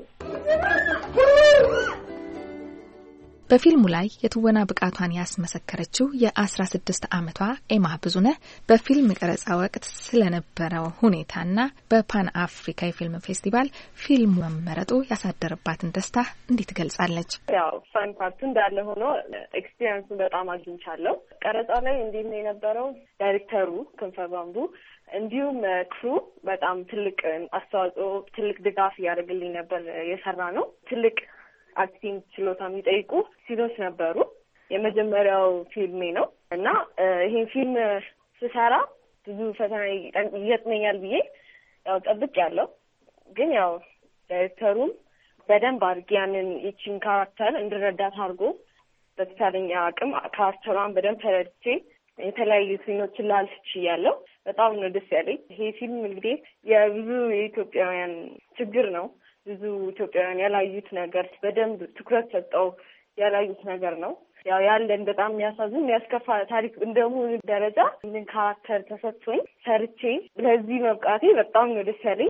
በፊልሙ ላይ የትወና ብቃቷን ያስመሰከረችው የ16 ዓመቷ ኤማ ብዙነህ በፊልም ቀረጻ ወቅት ስለነበረው ሁኔታና በፓን አፍሪካ የፊልም ፌስቲቫል ፊልሙ መመረጡ ያሳደረባትን ደስታ እንዴት ገልጻለች። ያው ፋን ፓርቱ እንዳለ ሆኖ ኤክስፒሪየንሱ በጣም አግኝቻለሁ። ቀረጻው ላይ እንዴት ነው የነበረው? ዳይሬክተሩ ክንፈ ባምቡ እንዲሁም ክሩ በጣም ትልቅ አስተዋጽኦ፣ ትልቅ ድጋፍ እያደረግልኝ ነበር የሰራ ነው። ትልቅ አክቲንግ ችሎታ የሚጠይቁ ሲኖች ነበሩ። የመጀመሪያው ፊልሜ ነው እና ይሄን ፊልም ስሰራ ብዙ ፈተና ይገጥመኛል ብዬ ያው ጠብቄያለሁ። ግን ያው ዳይሬክተሩም በደንብ አድርጌ ያንን ይቺን ካራክተር እንድረዳት አድርጎ በተቻለኝ አቅም ካራክተሯን በደንብ ተረድቼ የተለያዩ ሲኖችን ላልፍ ችያለሁ። በጣም ነው ደስ ያለኝ። ይሄ ፊልም እንግዲህ የብዙ የኢትዮጵያውያን ችግር ነው። ብዙ ኢትዮጵያውያን ያላዩት ነገር በደንብ ትኩረት ሰጠው ያላዩት ነገር ነው። ያው ያለን በጣም የሚያሳዝን የሚያስከፋ ታሪክ እንደመሆኑ ደረጃ ምን ካራክተር ተሰጥቶኝ ሰርቼ ለዚህ መብቃቴ በጣም ነው ደስ ያለኝ።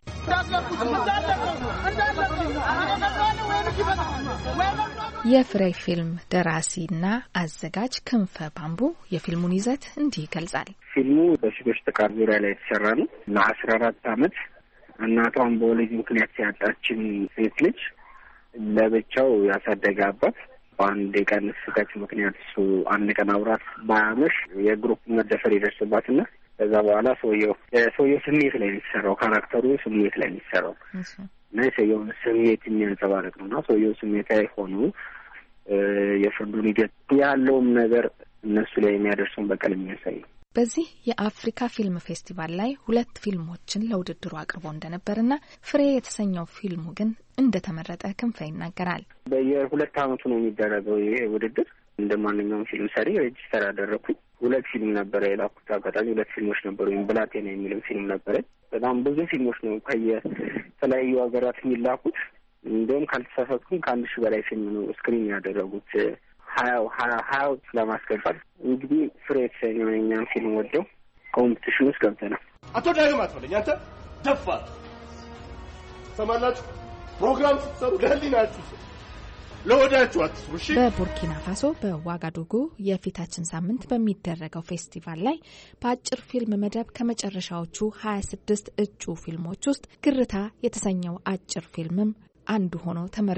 የፍሬ ፊልም ደራሲና አዘጋጅ ክንፈ ባምቡ የፊልሙን ይዘት እንዲህ ይገልጻል። ፊልሙ በሴቶች ጥቃት ዙሪያ ላይ የተሰራ ነው። ለ14 ዓመት እናቷን በወሊድ ምክንያት ያጣችን ሴት ልጅ ለብቻው ያሳደገ አባት በአንድ የቀን ስህተት ምክንያት እሱ አንድ ቀን አብራት ባያመሽ የግሩፕ መደፈር ይደርስባትና ከዛ በኋላ ሰውየው ስሜት ላይ የሚሰራው ካራክተሩ ስሜት ላይ የሚሰራው እና የሰውየውን ስሜት የሚያንጸባርቅ ነው እና ሰውየው ስሜታዊ ሆኖ የፍርዱን ሂደት ያለውም ነገር እነሱ ላይ የሚያደርሰውን በቀል የሚያሳይ። በዚህ የአፍሪካ ፊልም ፌስቲቫል ላይ 2 ፊልሞችን ለውድድሩ አቅርቦ እንደነበርና ፍሬ የተሰኘው ፊልሙ ግን እንደተመረጠ ክንፈ ይናገራል። በየ2 ዓመቱ ነው የሚደረገው ይሄ ውድድር። እንደ ማንኛውም ፊልም ሰሪ ሬጅስተር አደረኩኝ። 2 ፊልም ነበረ የላኩት። አጋጣሚ 2 ፊልሞች ነበሩ። ብላቴና የሚልም ፊልም ነበረ። በጣም ብዙ ፊልሞች ነው ከየተለያዩ ሀገራት የሚላኩት። እንደውም ካልተሳሳትኩም ከ1000 በላይ ፊልም ነው ስክሪን ያደረጉት። ሀያው ለማስገባት እንግዲህ ፍሬ የተሰኘው የእኛን ፊልም ወደው ኮምፒቲሽን ውስጥ ገብተናል። አቶ ዳግም አትበለኝ አንተ ደፋር። ሰማላችሁ? ፕሮግራም ስትሰሩ ለህሊናችሁ ለወዳችሁ አትስሩ። እሺ። በቡርኪና ፋሶ በዋጋዱጉ የፊታችን ሳምንት በሚደረገው ፌስቲቫል ላይ በአጭር ፊልም መደብ ከመጨረሻዎቹ 26 እጩ ፊልሞች ውስጥ ግርታ የተሰኘው አጭር ፊልምም አንዱ ሆኖ ተመርጧል።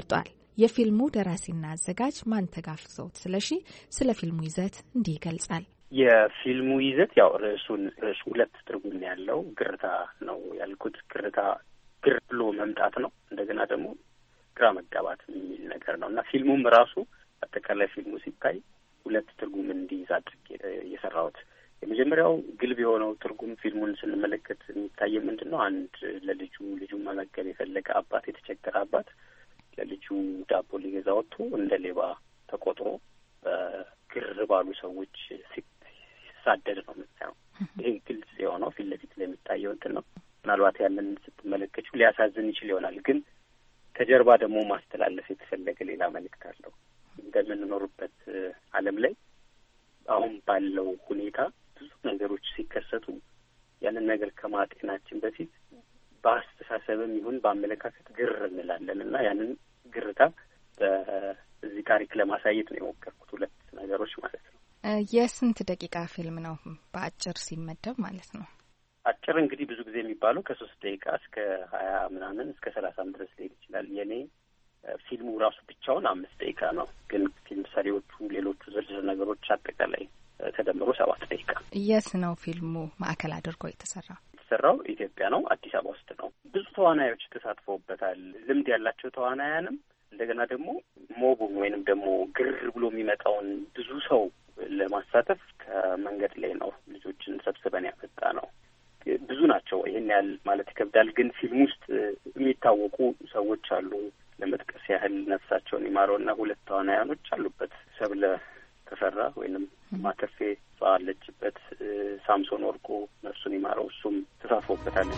የፊልሙ ደራሲና አዘጋጅ ማንተጋፍቶት ስለሺ ስለ ፊልሙ ይዘት እንዲህ ይገልጻል። የፊልሙ ይዘት ያው ርዕሱ ሁለት ትርጉም ያለው ግርታ ነው ያልኩት። ግርታ ግር ብሎ መምጣት ነው። እንደገና ደግሞ ግራ መጋባት የሚል ነገር ነው እና ፊልሙም ራሱ አጠቃላይ ፊልሙ ሲታይ ሁለት ትርጉም እንዲይዝ አድርጌ የሰራሁት። የመጀመሪያው ግልብ የሆነው ትርጉም ፊልሙን ስንመለከት የሚታየ ምንድን ነው? አንድ ልጁን መመገብ የፈለገ አባት፣ የተቸገረ አባት ለልጁ ዳቦ ሊገዛ ወጥቶ እንደ ሌባ ተቆጥሮ ግር ባሉ ሰዎች ሲሳደድ ነው የምታየው። ይህ ግልጽ የሆነው ፊት ለፊት ላይ የሚታየው እንትን ነው። ምናልባት ያንን ስትመለከችው ሊያሳዝን ይችል ይሆናል፣ ግን ከጀርባ ደግሞ ማስተላለፍ የተፈለገ ሌላ መልእክት አለው። እንደምንኖርበት ዓለም ላይ አሁን ባለው ሁኔታ ብዙ ነገሮች ሲከሰቱ ያንን ነገር ከማጤናችን በፊት በአስተሳሰብም ይሁን በአመለካከት ግር እንላለን እና ያንን ግርታ በዚህ ታሪክ ለማሳየት ነው የሞከርኩት። ሁለት ነገሮች ማለት ነው። የስንት ደቂቃ ፊልም ነው በአጭር ሲመደብ ማለት ነው? አጭር እንግዲህ ብዙ ጊዜ የሚባለው ከ3 ደቂቃ እስከ 20 ምናምን እስከ 30 ድረስ ሊሄድ ይችላል። የኔ ፊልሙ ራሱ ብቻውን 5 ደቂቃ ነው። ግን ፊልም ሰሪዎቹ ሌሎቹ ዝርዝር ነገሮች አጠቃላይ ተደምሮ 7 ደቂቃ። የት ነው ፊልሙ ማዕከል አድርጎ የተሰራው? የተሰራው ኢትዮጵያ ነው፣ አዲስ አበባ ውስጥ ነው። ብዙ ተዋናዮች ተሳትፈውበታል። ልምድ ያላቸው ተዋናያንም እንደገና ደግሞ ሞቡን ወይንም ደግሞ ግር ብሎ የሚመጣውን ብዙ ሰው ለማሳተፍ ከመንገድ ላይ ነው ልጆችን ሰብስበን ያመጣ ነው። ብዙ ናቸው። ይሄን ያህል ማለት ይከብዳል። ግን ፊልም ውስጥ የሚታወቁ ሰዎች አሉ። ለመጥቀስ ያህል ነፍሳቸውን ይማረውና 2 ተዋናያኖች አሉበት። ሰብለ ተፈራ ወይንም ማተፌ አለችበት። ሳምሶን ወርቁ ነፍሱን ይማረው እሱም ተሳትፎበታል።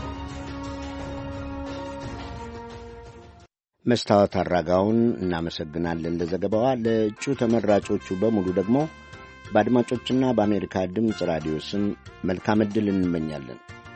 መስታወት አራጋውን እናመሰግናለን ለዘገባዋ። ለእጩ ተመራጮቹ በሙሉ ደግሞ በአድማጮችና በአሜሪካ ድምፅ ራዲዮ ስም መልካም ዕድል እንመኛለን።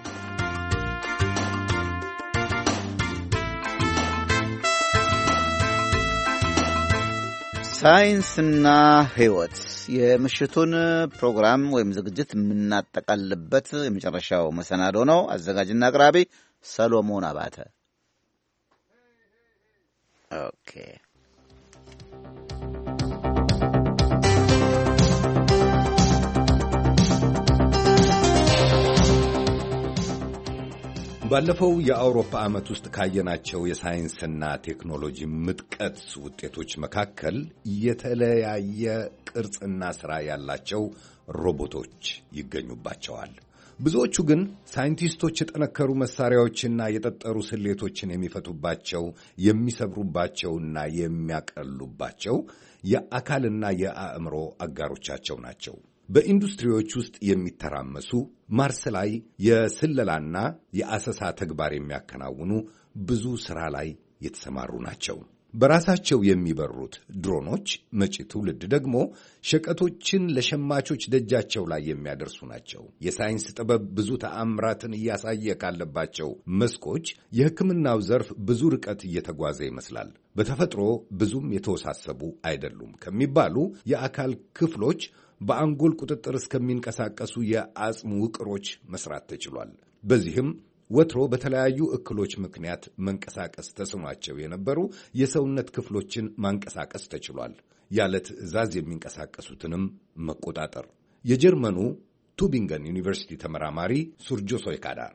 ሳይንስና ሕይወት የምሽቱን ፕሮግራም ወይም ዝግጅት የምናጠቃልበት የመጨረሻው መሰናዶ ነው። አዘጋጅና አቅራቢ ሰሎሞን አባተ። ኦኬ ባለፈው የአውሮፓ ዓመት ውስጥ ካየናቸው የሳይንስና ቴክኖሎጂ ምጥቀት ውጤቶች መካከል የተለያየ ቅርጽና ሥራ ያላቸው ሮቦቶች ይገኙባቸዋል። ብዙዎቹ ግን ሳይንቲስቶች የጠነከሩ መሳሪያዎችና የጠጠሩ ስሌቶችን የሚፈቱባቸው፣ የሚሰብሩባቸውና የሚያቀሉባቸው የአካልና የአእምሮ አጋሮቻቸው ናቸው። በኢንዱስትሪዎች ውስጥ የሚተራመሱ ማርስ ላይ የስለላና የአሰሳ ተግባር የሚያከናውኑ ብዙ ሥራ ላይ የተሰማሩ ናቸው። በራሳቸው የሚበሩት ድሮኖች መጪ ትውልድ ደግሞ ሸቀጦችን ለሸማቾች ደጃቸው ላይ የሚያደርሱ ናቸው። የሳይንስ ጥበብ ብዙ ተአምራትን እያሳየ ካለባቸው መስኮች የሕክምናው ዘርፍ ብዙ ርቀት እየተጓዘ ይመስላል። በተፈጥሮ ብዙም የተወሳሰቡ አይደሉም ከሚባሉ የአካል ክፍሎች በአንጎል ቁጥጥር እስከሚንቀሳቀሱ የአጽም ውቅሮች መስራት ተችሏል። በዚህም ወትሮ በተለያዩ እክሎች ምክንያት መንቀሳቀስ ተስኗቸው የነበሩ የሰውነት ክፍሎችን ማንቀሳቀስ ተችሏል። ያለ ትዕዛዝ የሚንቀሳቀሱትንም መቆጣጠር። የጀርመኑ ቱቢንገን ዩኒቨርሲቲ ተመራማሪ ሱርጆ ሶይካዳር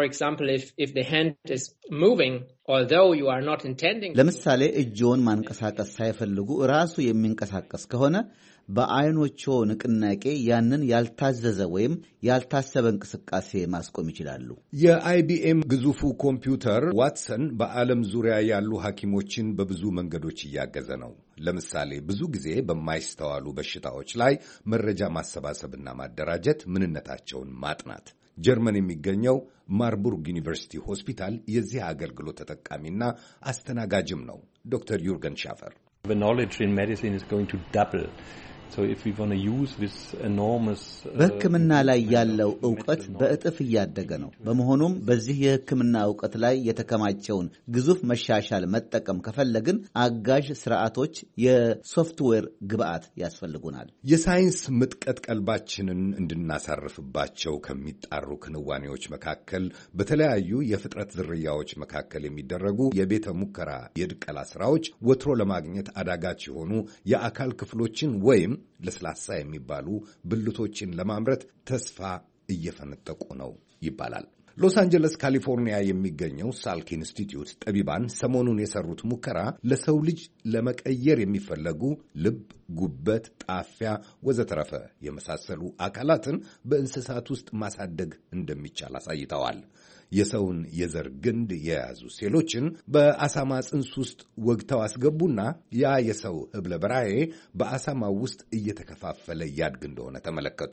ለምሳሌ እጅዎን ማንቀሳቀስ ሳይፈልጉ ራሱ የሚንቀሳቀስ ከሆነ በአይኖቹ ንቅናቄ ያንን ያልታዘዘ ወይም ያልታሰበ እንቅስቃሴ ማስቆም ይችላሉ። የአይቢኤም ግዙፉ ኮምፒውተር ዋትሰን በዓለም ዙሪያ ያሉ ሐኪሞችን በብዙ መንገዶች እያገዘ ነው። ለምሳሌ ብዙ ጊዜ በማይስተዋሉ በሽታዎች ላይ መረጃ ማሰባሰብና ማደራጀት፣ ምንነታቸውን ማጥናት። ጀርመን የሚገኘው ማርቡርግ ዩኒቨርሲቲ ሆስፒታል የዚህ አገልግሎት ተጠቃሚና አስተናጋጅም ነው። ዶክተር ዩርገን ሻፈር በሕክምና ላይ ያለው ዕውቀት በእጥፍ እያደገ ነው። በመሆኑም በዚህ የሕክምና ዕውቀት ላይ የተከማቸውን ግዙፍ መሻሻል መጠቀም ከፈለግን አጋዥ ስርዓቶች፣ የሶፍትዌር ግብዓት ያስፈልጉናል። የሳይንስ ምጥቀት ቀልባችንን እንድናሳርፍባቸው ከሚጣሩ ክንዋኔዎች መካከል በተለያዩ የፍጥረት ዝርያዎች መካከል የሚደረጉ የቤተ ሙከራ የድቀላ ስራዎች ወትሮ ለማግኘት አዳጋች የሆኑ የአካል ክፍሎችን ወይም ለስላሳ የሚባሉ ብልቶችን ለማምረት ተስፋ እየፈነጠቁ ነው ይባላል። ሎስ አንጀለስ ካሊፎርኒያ የሚገኘው ሳልክ ኢንስቲትዩት ጠቢባን ሰሞኑን የሰሩት ሙከራ ለሰው ልጅ ለመቀየር የሚፈለጉ ልብ፣ ጉበት፣ ጣፊያ ወዘተረፈ የመሳሰሉ አካላትን በእንስሳት ውስጥ ማሳደግ እንደሚቻል አሳይተዋል። የሰውን የዘር ግንድ የያዙ ሴሎችን በአሳማ ጽንስ ውስጥ ወግተው አስገቡና ያ የሰው ህብለ በራዬ በአሳማው ውስጥ እየተከፋፈለ ያድግ እንደሆነ ተመለከቱ።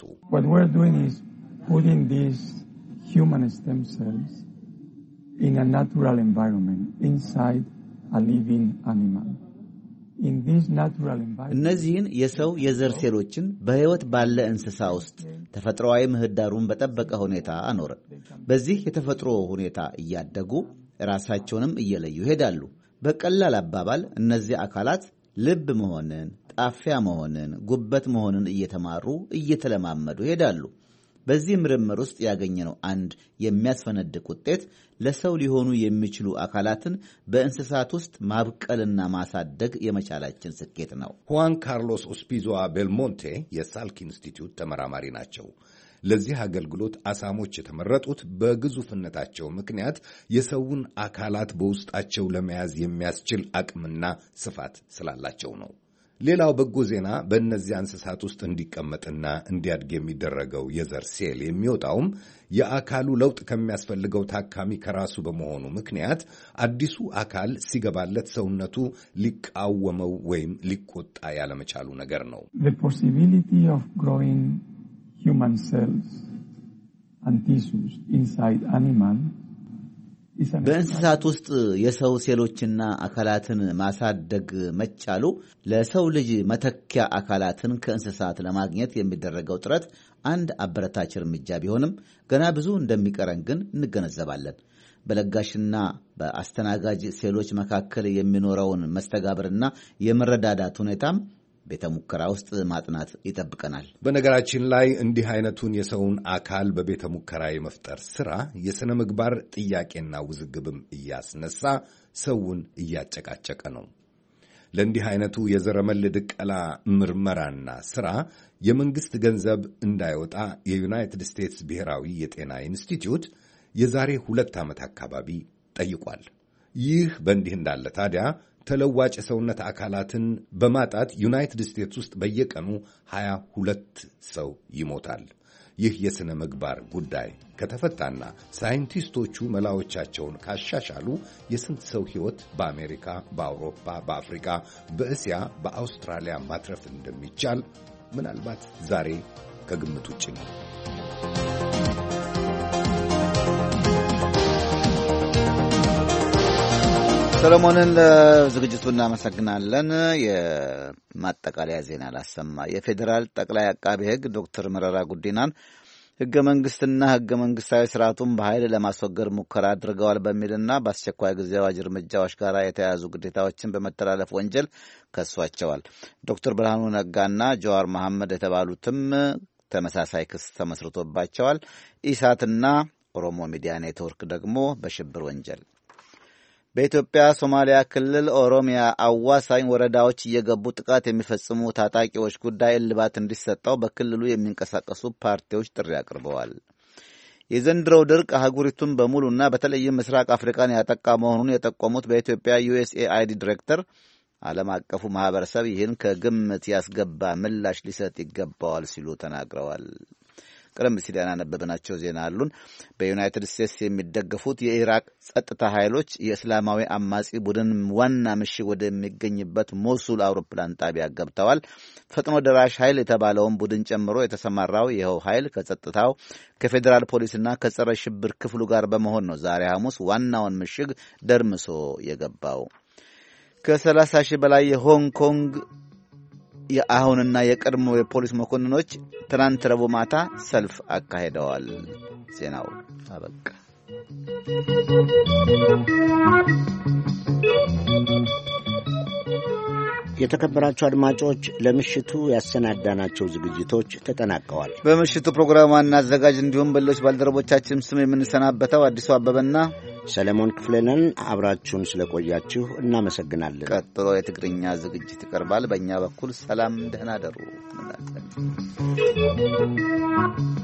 human stem cells in a natural environment inside a living animal. እነዚህን የሰው የዘር ሴሎችን በሕይወት ባለ እንስሳ ውስጥ ተፈጥሯዊ ምህዳሩን በጠበቀ ሁኔታ አኖረ። በዚህ የተፈጥሮ ሁኔታ እያደጉ ራሳቸውንም እየለዩ ይሄዳሉ። በቀላል አባባል እነዚህ አካላት ልብ መሆንን፣ ጣፊያ መሆንን፣ ጉበት መሆንን እየተማሩ እየተለማመዱ ይሄዳሉ። በዚህ ምርምር ውስጥ ያገኘነው አንድ የሚያስፈነድቅ ውጤት ለሰው ሊሆኑ የሚችሉ አካላትን በእንስሳት ውስጥ ማብቀልና ማሳደግ የመቻላችን ስኬት ነው። ሁዋን ካርሎስ ኦስፒዞአ ቤልሞንቴ የሳልክ ኢንስቲትዩት ተመራማሪ ናቸው። ለዚህ አገልግሎት አሳሞች የተመረጡት በግዙፍነታቸው ምክንያት የሰውን አካላት በውስጣቸው ለመያዝ የሚያስችል አቅምና ስፋት ስላላቸው ነው። ሌላው በጎ ዜና በእነዚያ እንስሳት ውስጥ እንዲቀመጥና እንዲያድግ የሚደረገው የዘር ሴል የሚወጣውም የአካሉ ለውጥ ከሚያስፈልገው ታካሚ ከራሱ በመሆኑ ምክንያት አዲሱ አካል ሲገባለት ሰውነቱ ሊቃወመው ወይም ሊቆጣ ያለመቻሉ ነገር ነው። The possibility of growing human cells and tissues inside animal በእንስሳት ውስጥ የሰው ሴሎችና አካላትን ማሳደግ መቻሉ ለሰው ልጅ መተኪያ አካላትን ከእንስሳት ለማግኘት የሚደረገው ጥረት አንድ አበረታች እርምጃ ቢሆንም ገና ብዙ እንደሚቀረን ግን እንገነዘባለን። በለጋሽና በአስተናጋጅ ሴሎች መካከል የሚኖረውን መስተጋብርና የመረዳዳት ሁኔታም ቤተ ሙከራ ውስጥ ማጥናት ይጠብቀናል። በነገራችን ላይ እንዲህ አይነቱን የሰውን አካል በቤተ ሙከራ የመፍጠር ሥራ የሥነ ምግባር ጥያቄና ውዝግብም እያስነሳ ሰውን እያጨቃጨቀ ነው። ለእንዲህ አይነቱ የዘረመል ድቀላ ምርመራና ሥራ የመንግሥት ገንዘብ እንዳይወጣ የዩናይትድ ስቴትስ ብሔራዊ የጤና ኢንስቲትዩት የዛሬ 2 ዓመት አካባቢ ጠይቋል። ይህ በእንዲህ እንዳለ ታዲያ ተለዋጭ የሰውነት አካላትን በማጣት ዩናይትድ ስቴትስ ውስጥ በየቀኑ 22 ሰው ይሞታል። ይህ የሥነ ምግባር ጉዳይ ከተፈታና ሳይንቲስቶቹ መላዎቻቸውን ካሻሻሉ የስንት ሰው ሕይወት በአሜሪካ፣ በአውሮፓ፣ በአፍሪካ፣ በእስያ፣ በአውስትራሊያ ማትረፍ እንደሚቻል ምናልባት ዛሬ ከግምት ውጭ ነው። ሰለሞንን ለዝግጅቱ እናመሰግናለን። የማጠቃለያ ዜና ላሰማ። የፌዴራል ጠቅላይ አቃቤ ሕግ ዶክተር መረራ ጉዲናን ሕገ መንግሥትና ሕገ መንግሥታዊ ስርዓቱን በኃይል ለማስወገድ ሙከራ አድርገዋል በሚልና በአስቸኳይ ጊዜ አዋጅ እርምጃዎች ጋር የተያያዙ ግዴታዎችን በመተላለፍ ወንጀል ከሷቸዋል። ዶክተር ብርሃኑ ነጋና ጀዋር መሐመድ የተባሉትም ተመሳሳይ ክስ ተመስርቶባቸዋል። ኢሳትና ኦሮሞ ሚዲያ ኔትወርክ ደግሞ በሽብር ወንጀል። በኢትዮጵያ ሶማሊያ ክልል ኦሮሚያ አዋሳኝ ወረዳዎች እየገቡ ጥቃት የሚፈጽሙ ታጣቂዎች ጉዳይ እልባት እንዲሰጠው በክልሉ የሚንቀሳቀሱ ፓርቲዎች ጥሪ አቅርበዋል። የዘንድሮው ድርቅ አህጉሪቱን በሙሉና በተለይም ምስራቅ አፍሪካን ያጠቃ መሆኑን የጠቆሙት በኢትዮጵያ ዩኤስኤአይዲ ዲሬክተር ዓለም አቀፉ ማህበረሰብ ይህን ከግምት ያስገባ ምላሽ ሊሰጥ ይገባዋል ሲሉ ተናግረዋል። ቀደም ሲል ያነበብናቸው ዜና አሉን። በዩናይትድ ስቴትስ የሚደገፉት የኢራቅ ጸጥታ ኃይሎች የእስላማዊ አማጺ ቡድን ዋና ምሽግ ወደሚገኝበት ሞሱል አውሮፕላን ጣቢያ ገብተዋል። ፈጥኖ ደራሽ ኃይል የተባለውን ቡድን ጨምሮ የተሰማራው ይኸው ኃይል ከጸጥታው ከፌዴራል ፖሊስና ከጸረ ሽብር ክፍሉ ጋር በመሆን ነው ዛሬ ሐሙስ ዋናውን ምሽግ ደርምሶ የገባው። ከ30 ሺህ በላይ የሆንግ ኮንግ የአሁንና የቀድሞ የፖሊስ መኮንኖች ትናንት ረቡዕ ማታ ሰልፍ አካሂደዋል። ዜናው አበቃ። የተከበራችሁ አድማጮች ለምሽቱ ያሰናዳናቸው ዝግጅቶች ተጠናቀዋል። በምሽቱ ፕሮግራም ዋና አዘጋጅ እንዲሁም በሌሎች ባልደረቦቻችን ስም የምንሰናበተው አዲሱ አበበና ሰለሞን ክፍሌ ነን። አብራችሁን ስለቆያችሁ እናመሰግናለን። ቀጥሎ የትግርኛ ዝግጅት ይቀርባል። በእኛ በኩል ሰላም፣ ደህና ደሩ እንላለን።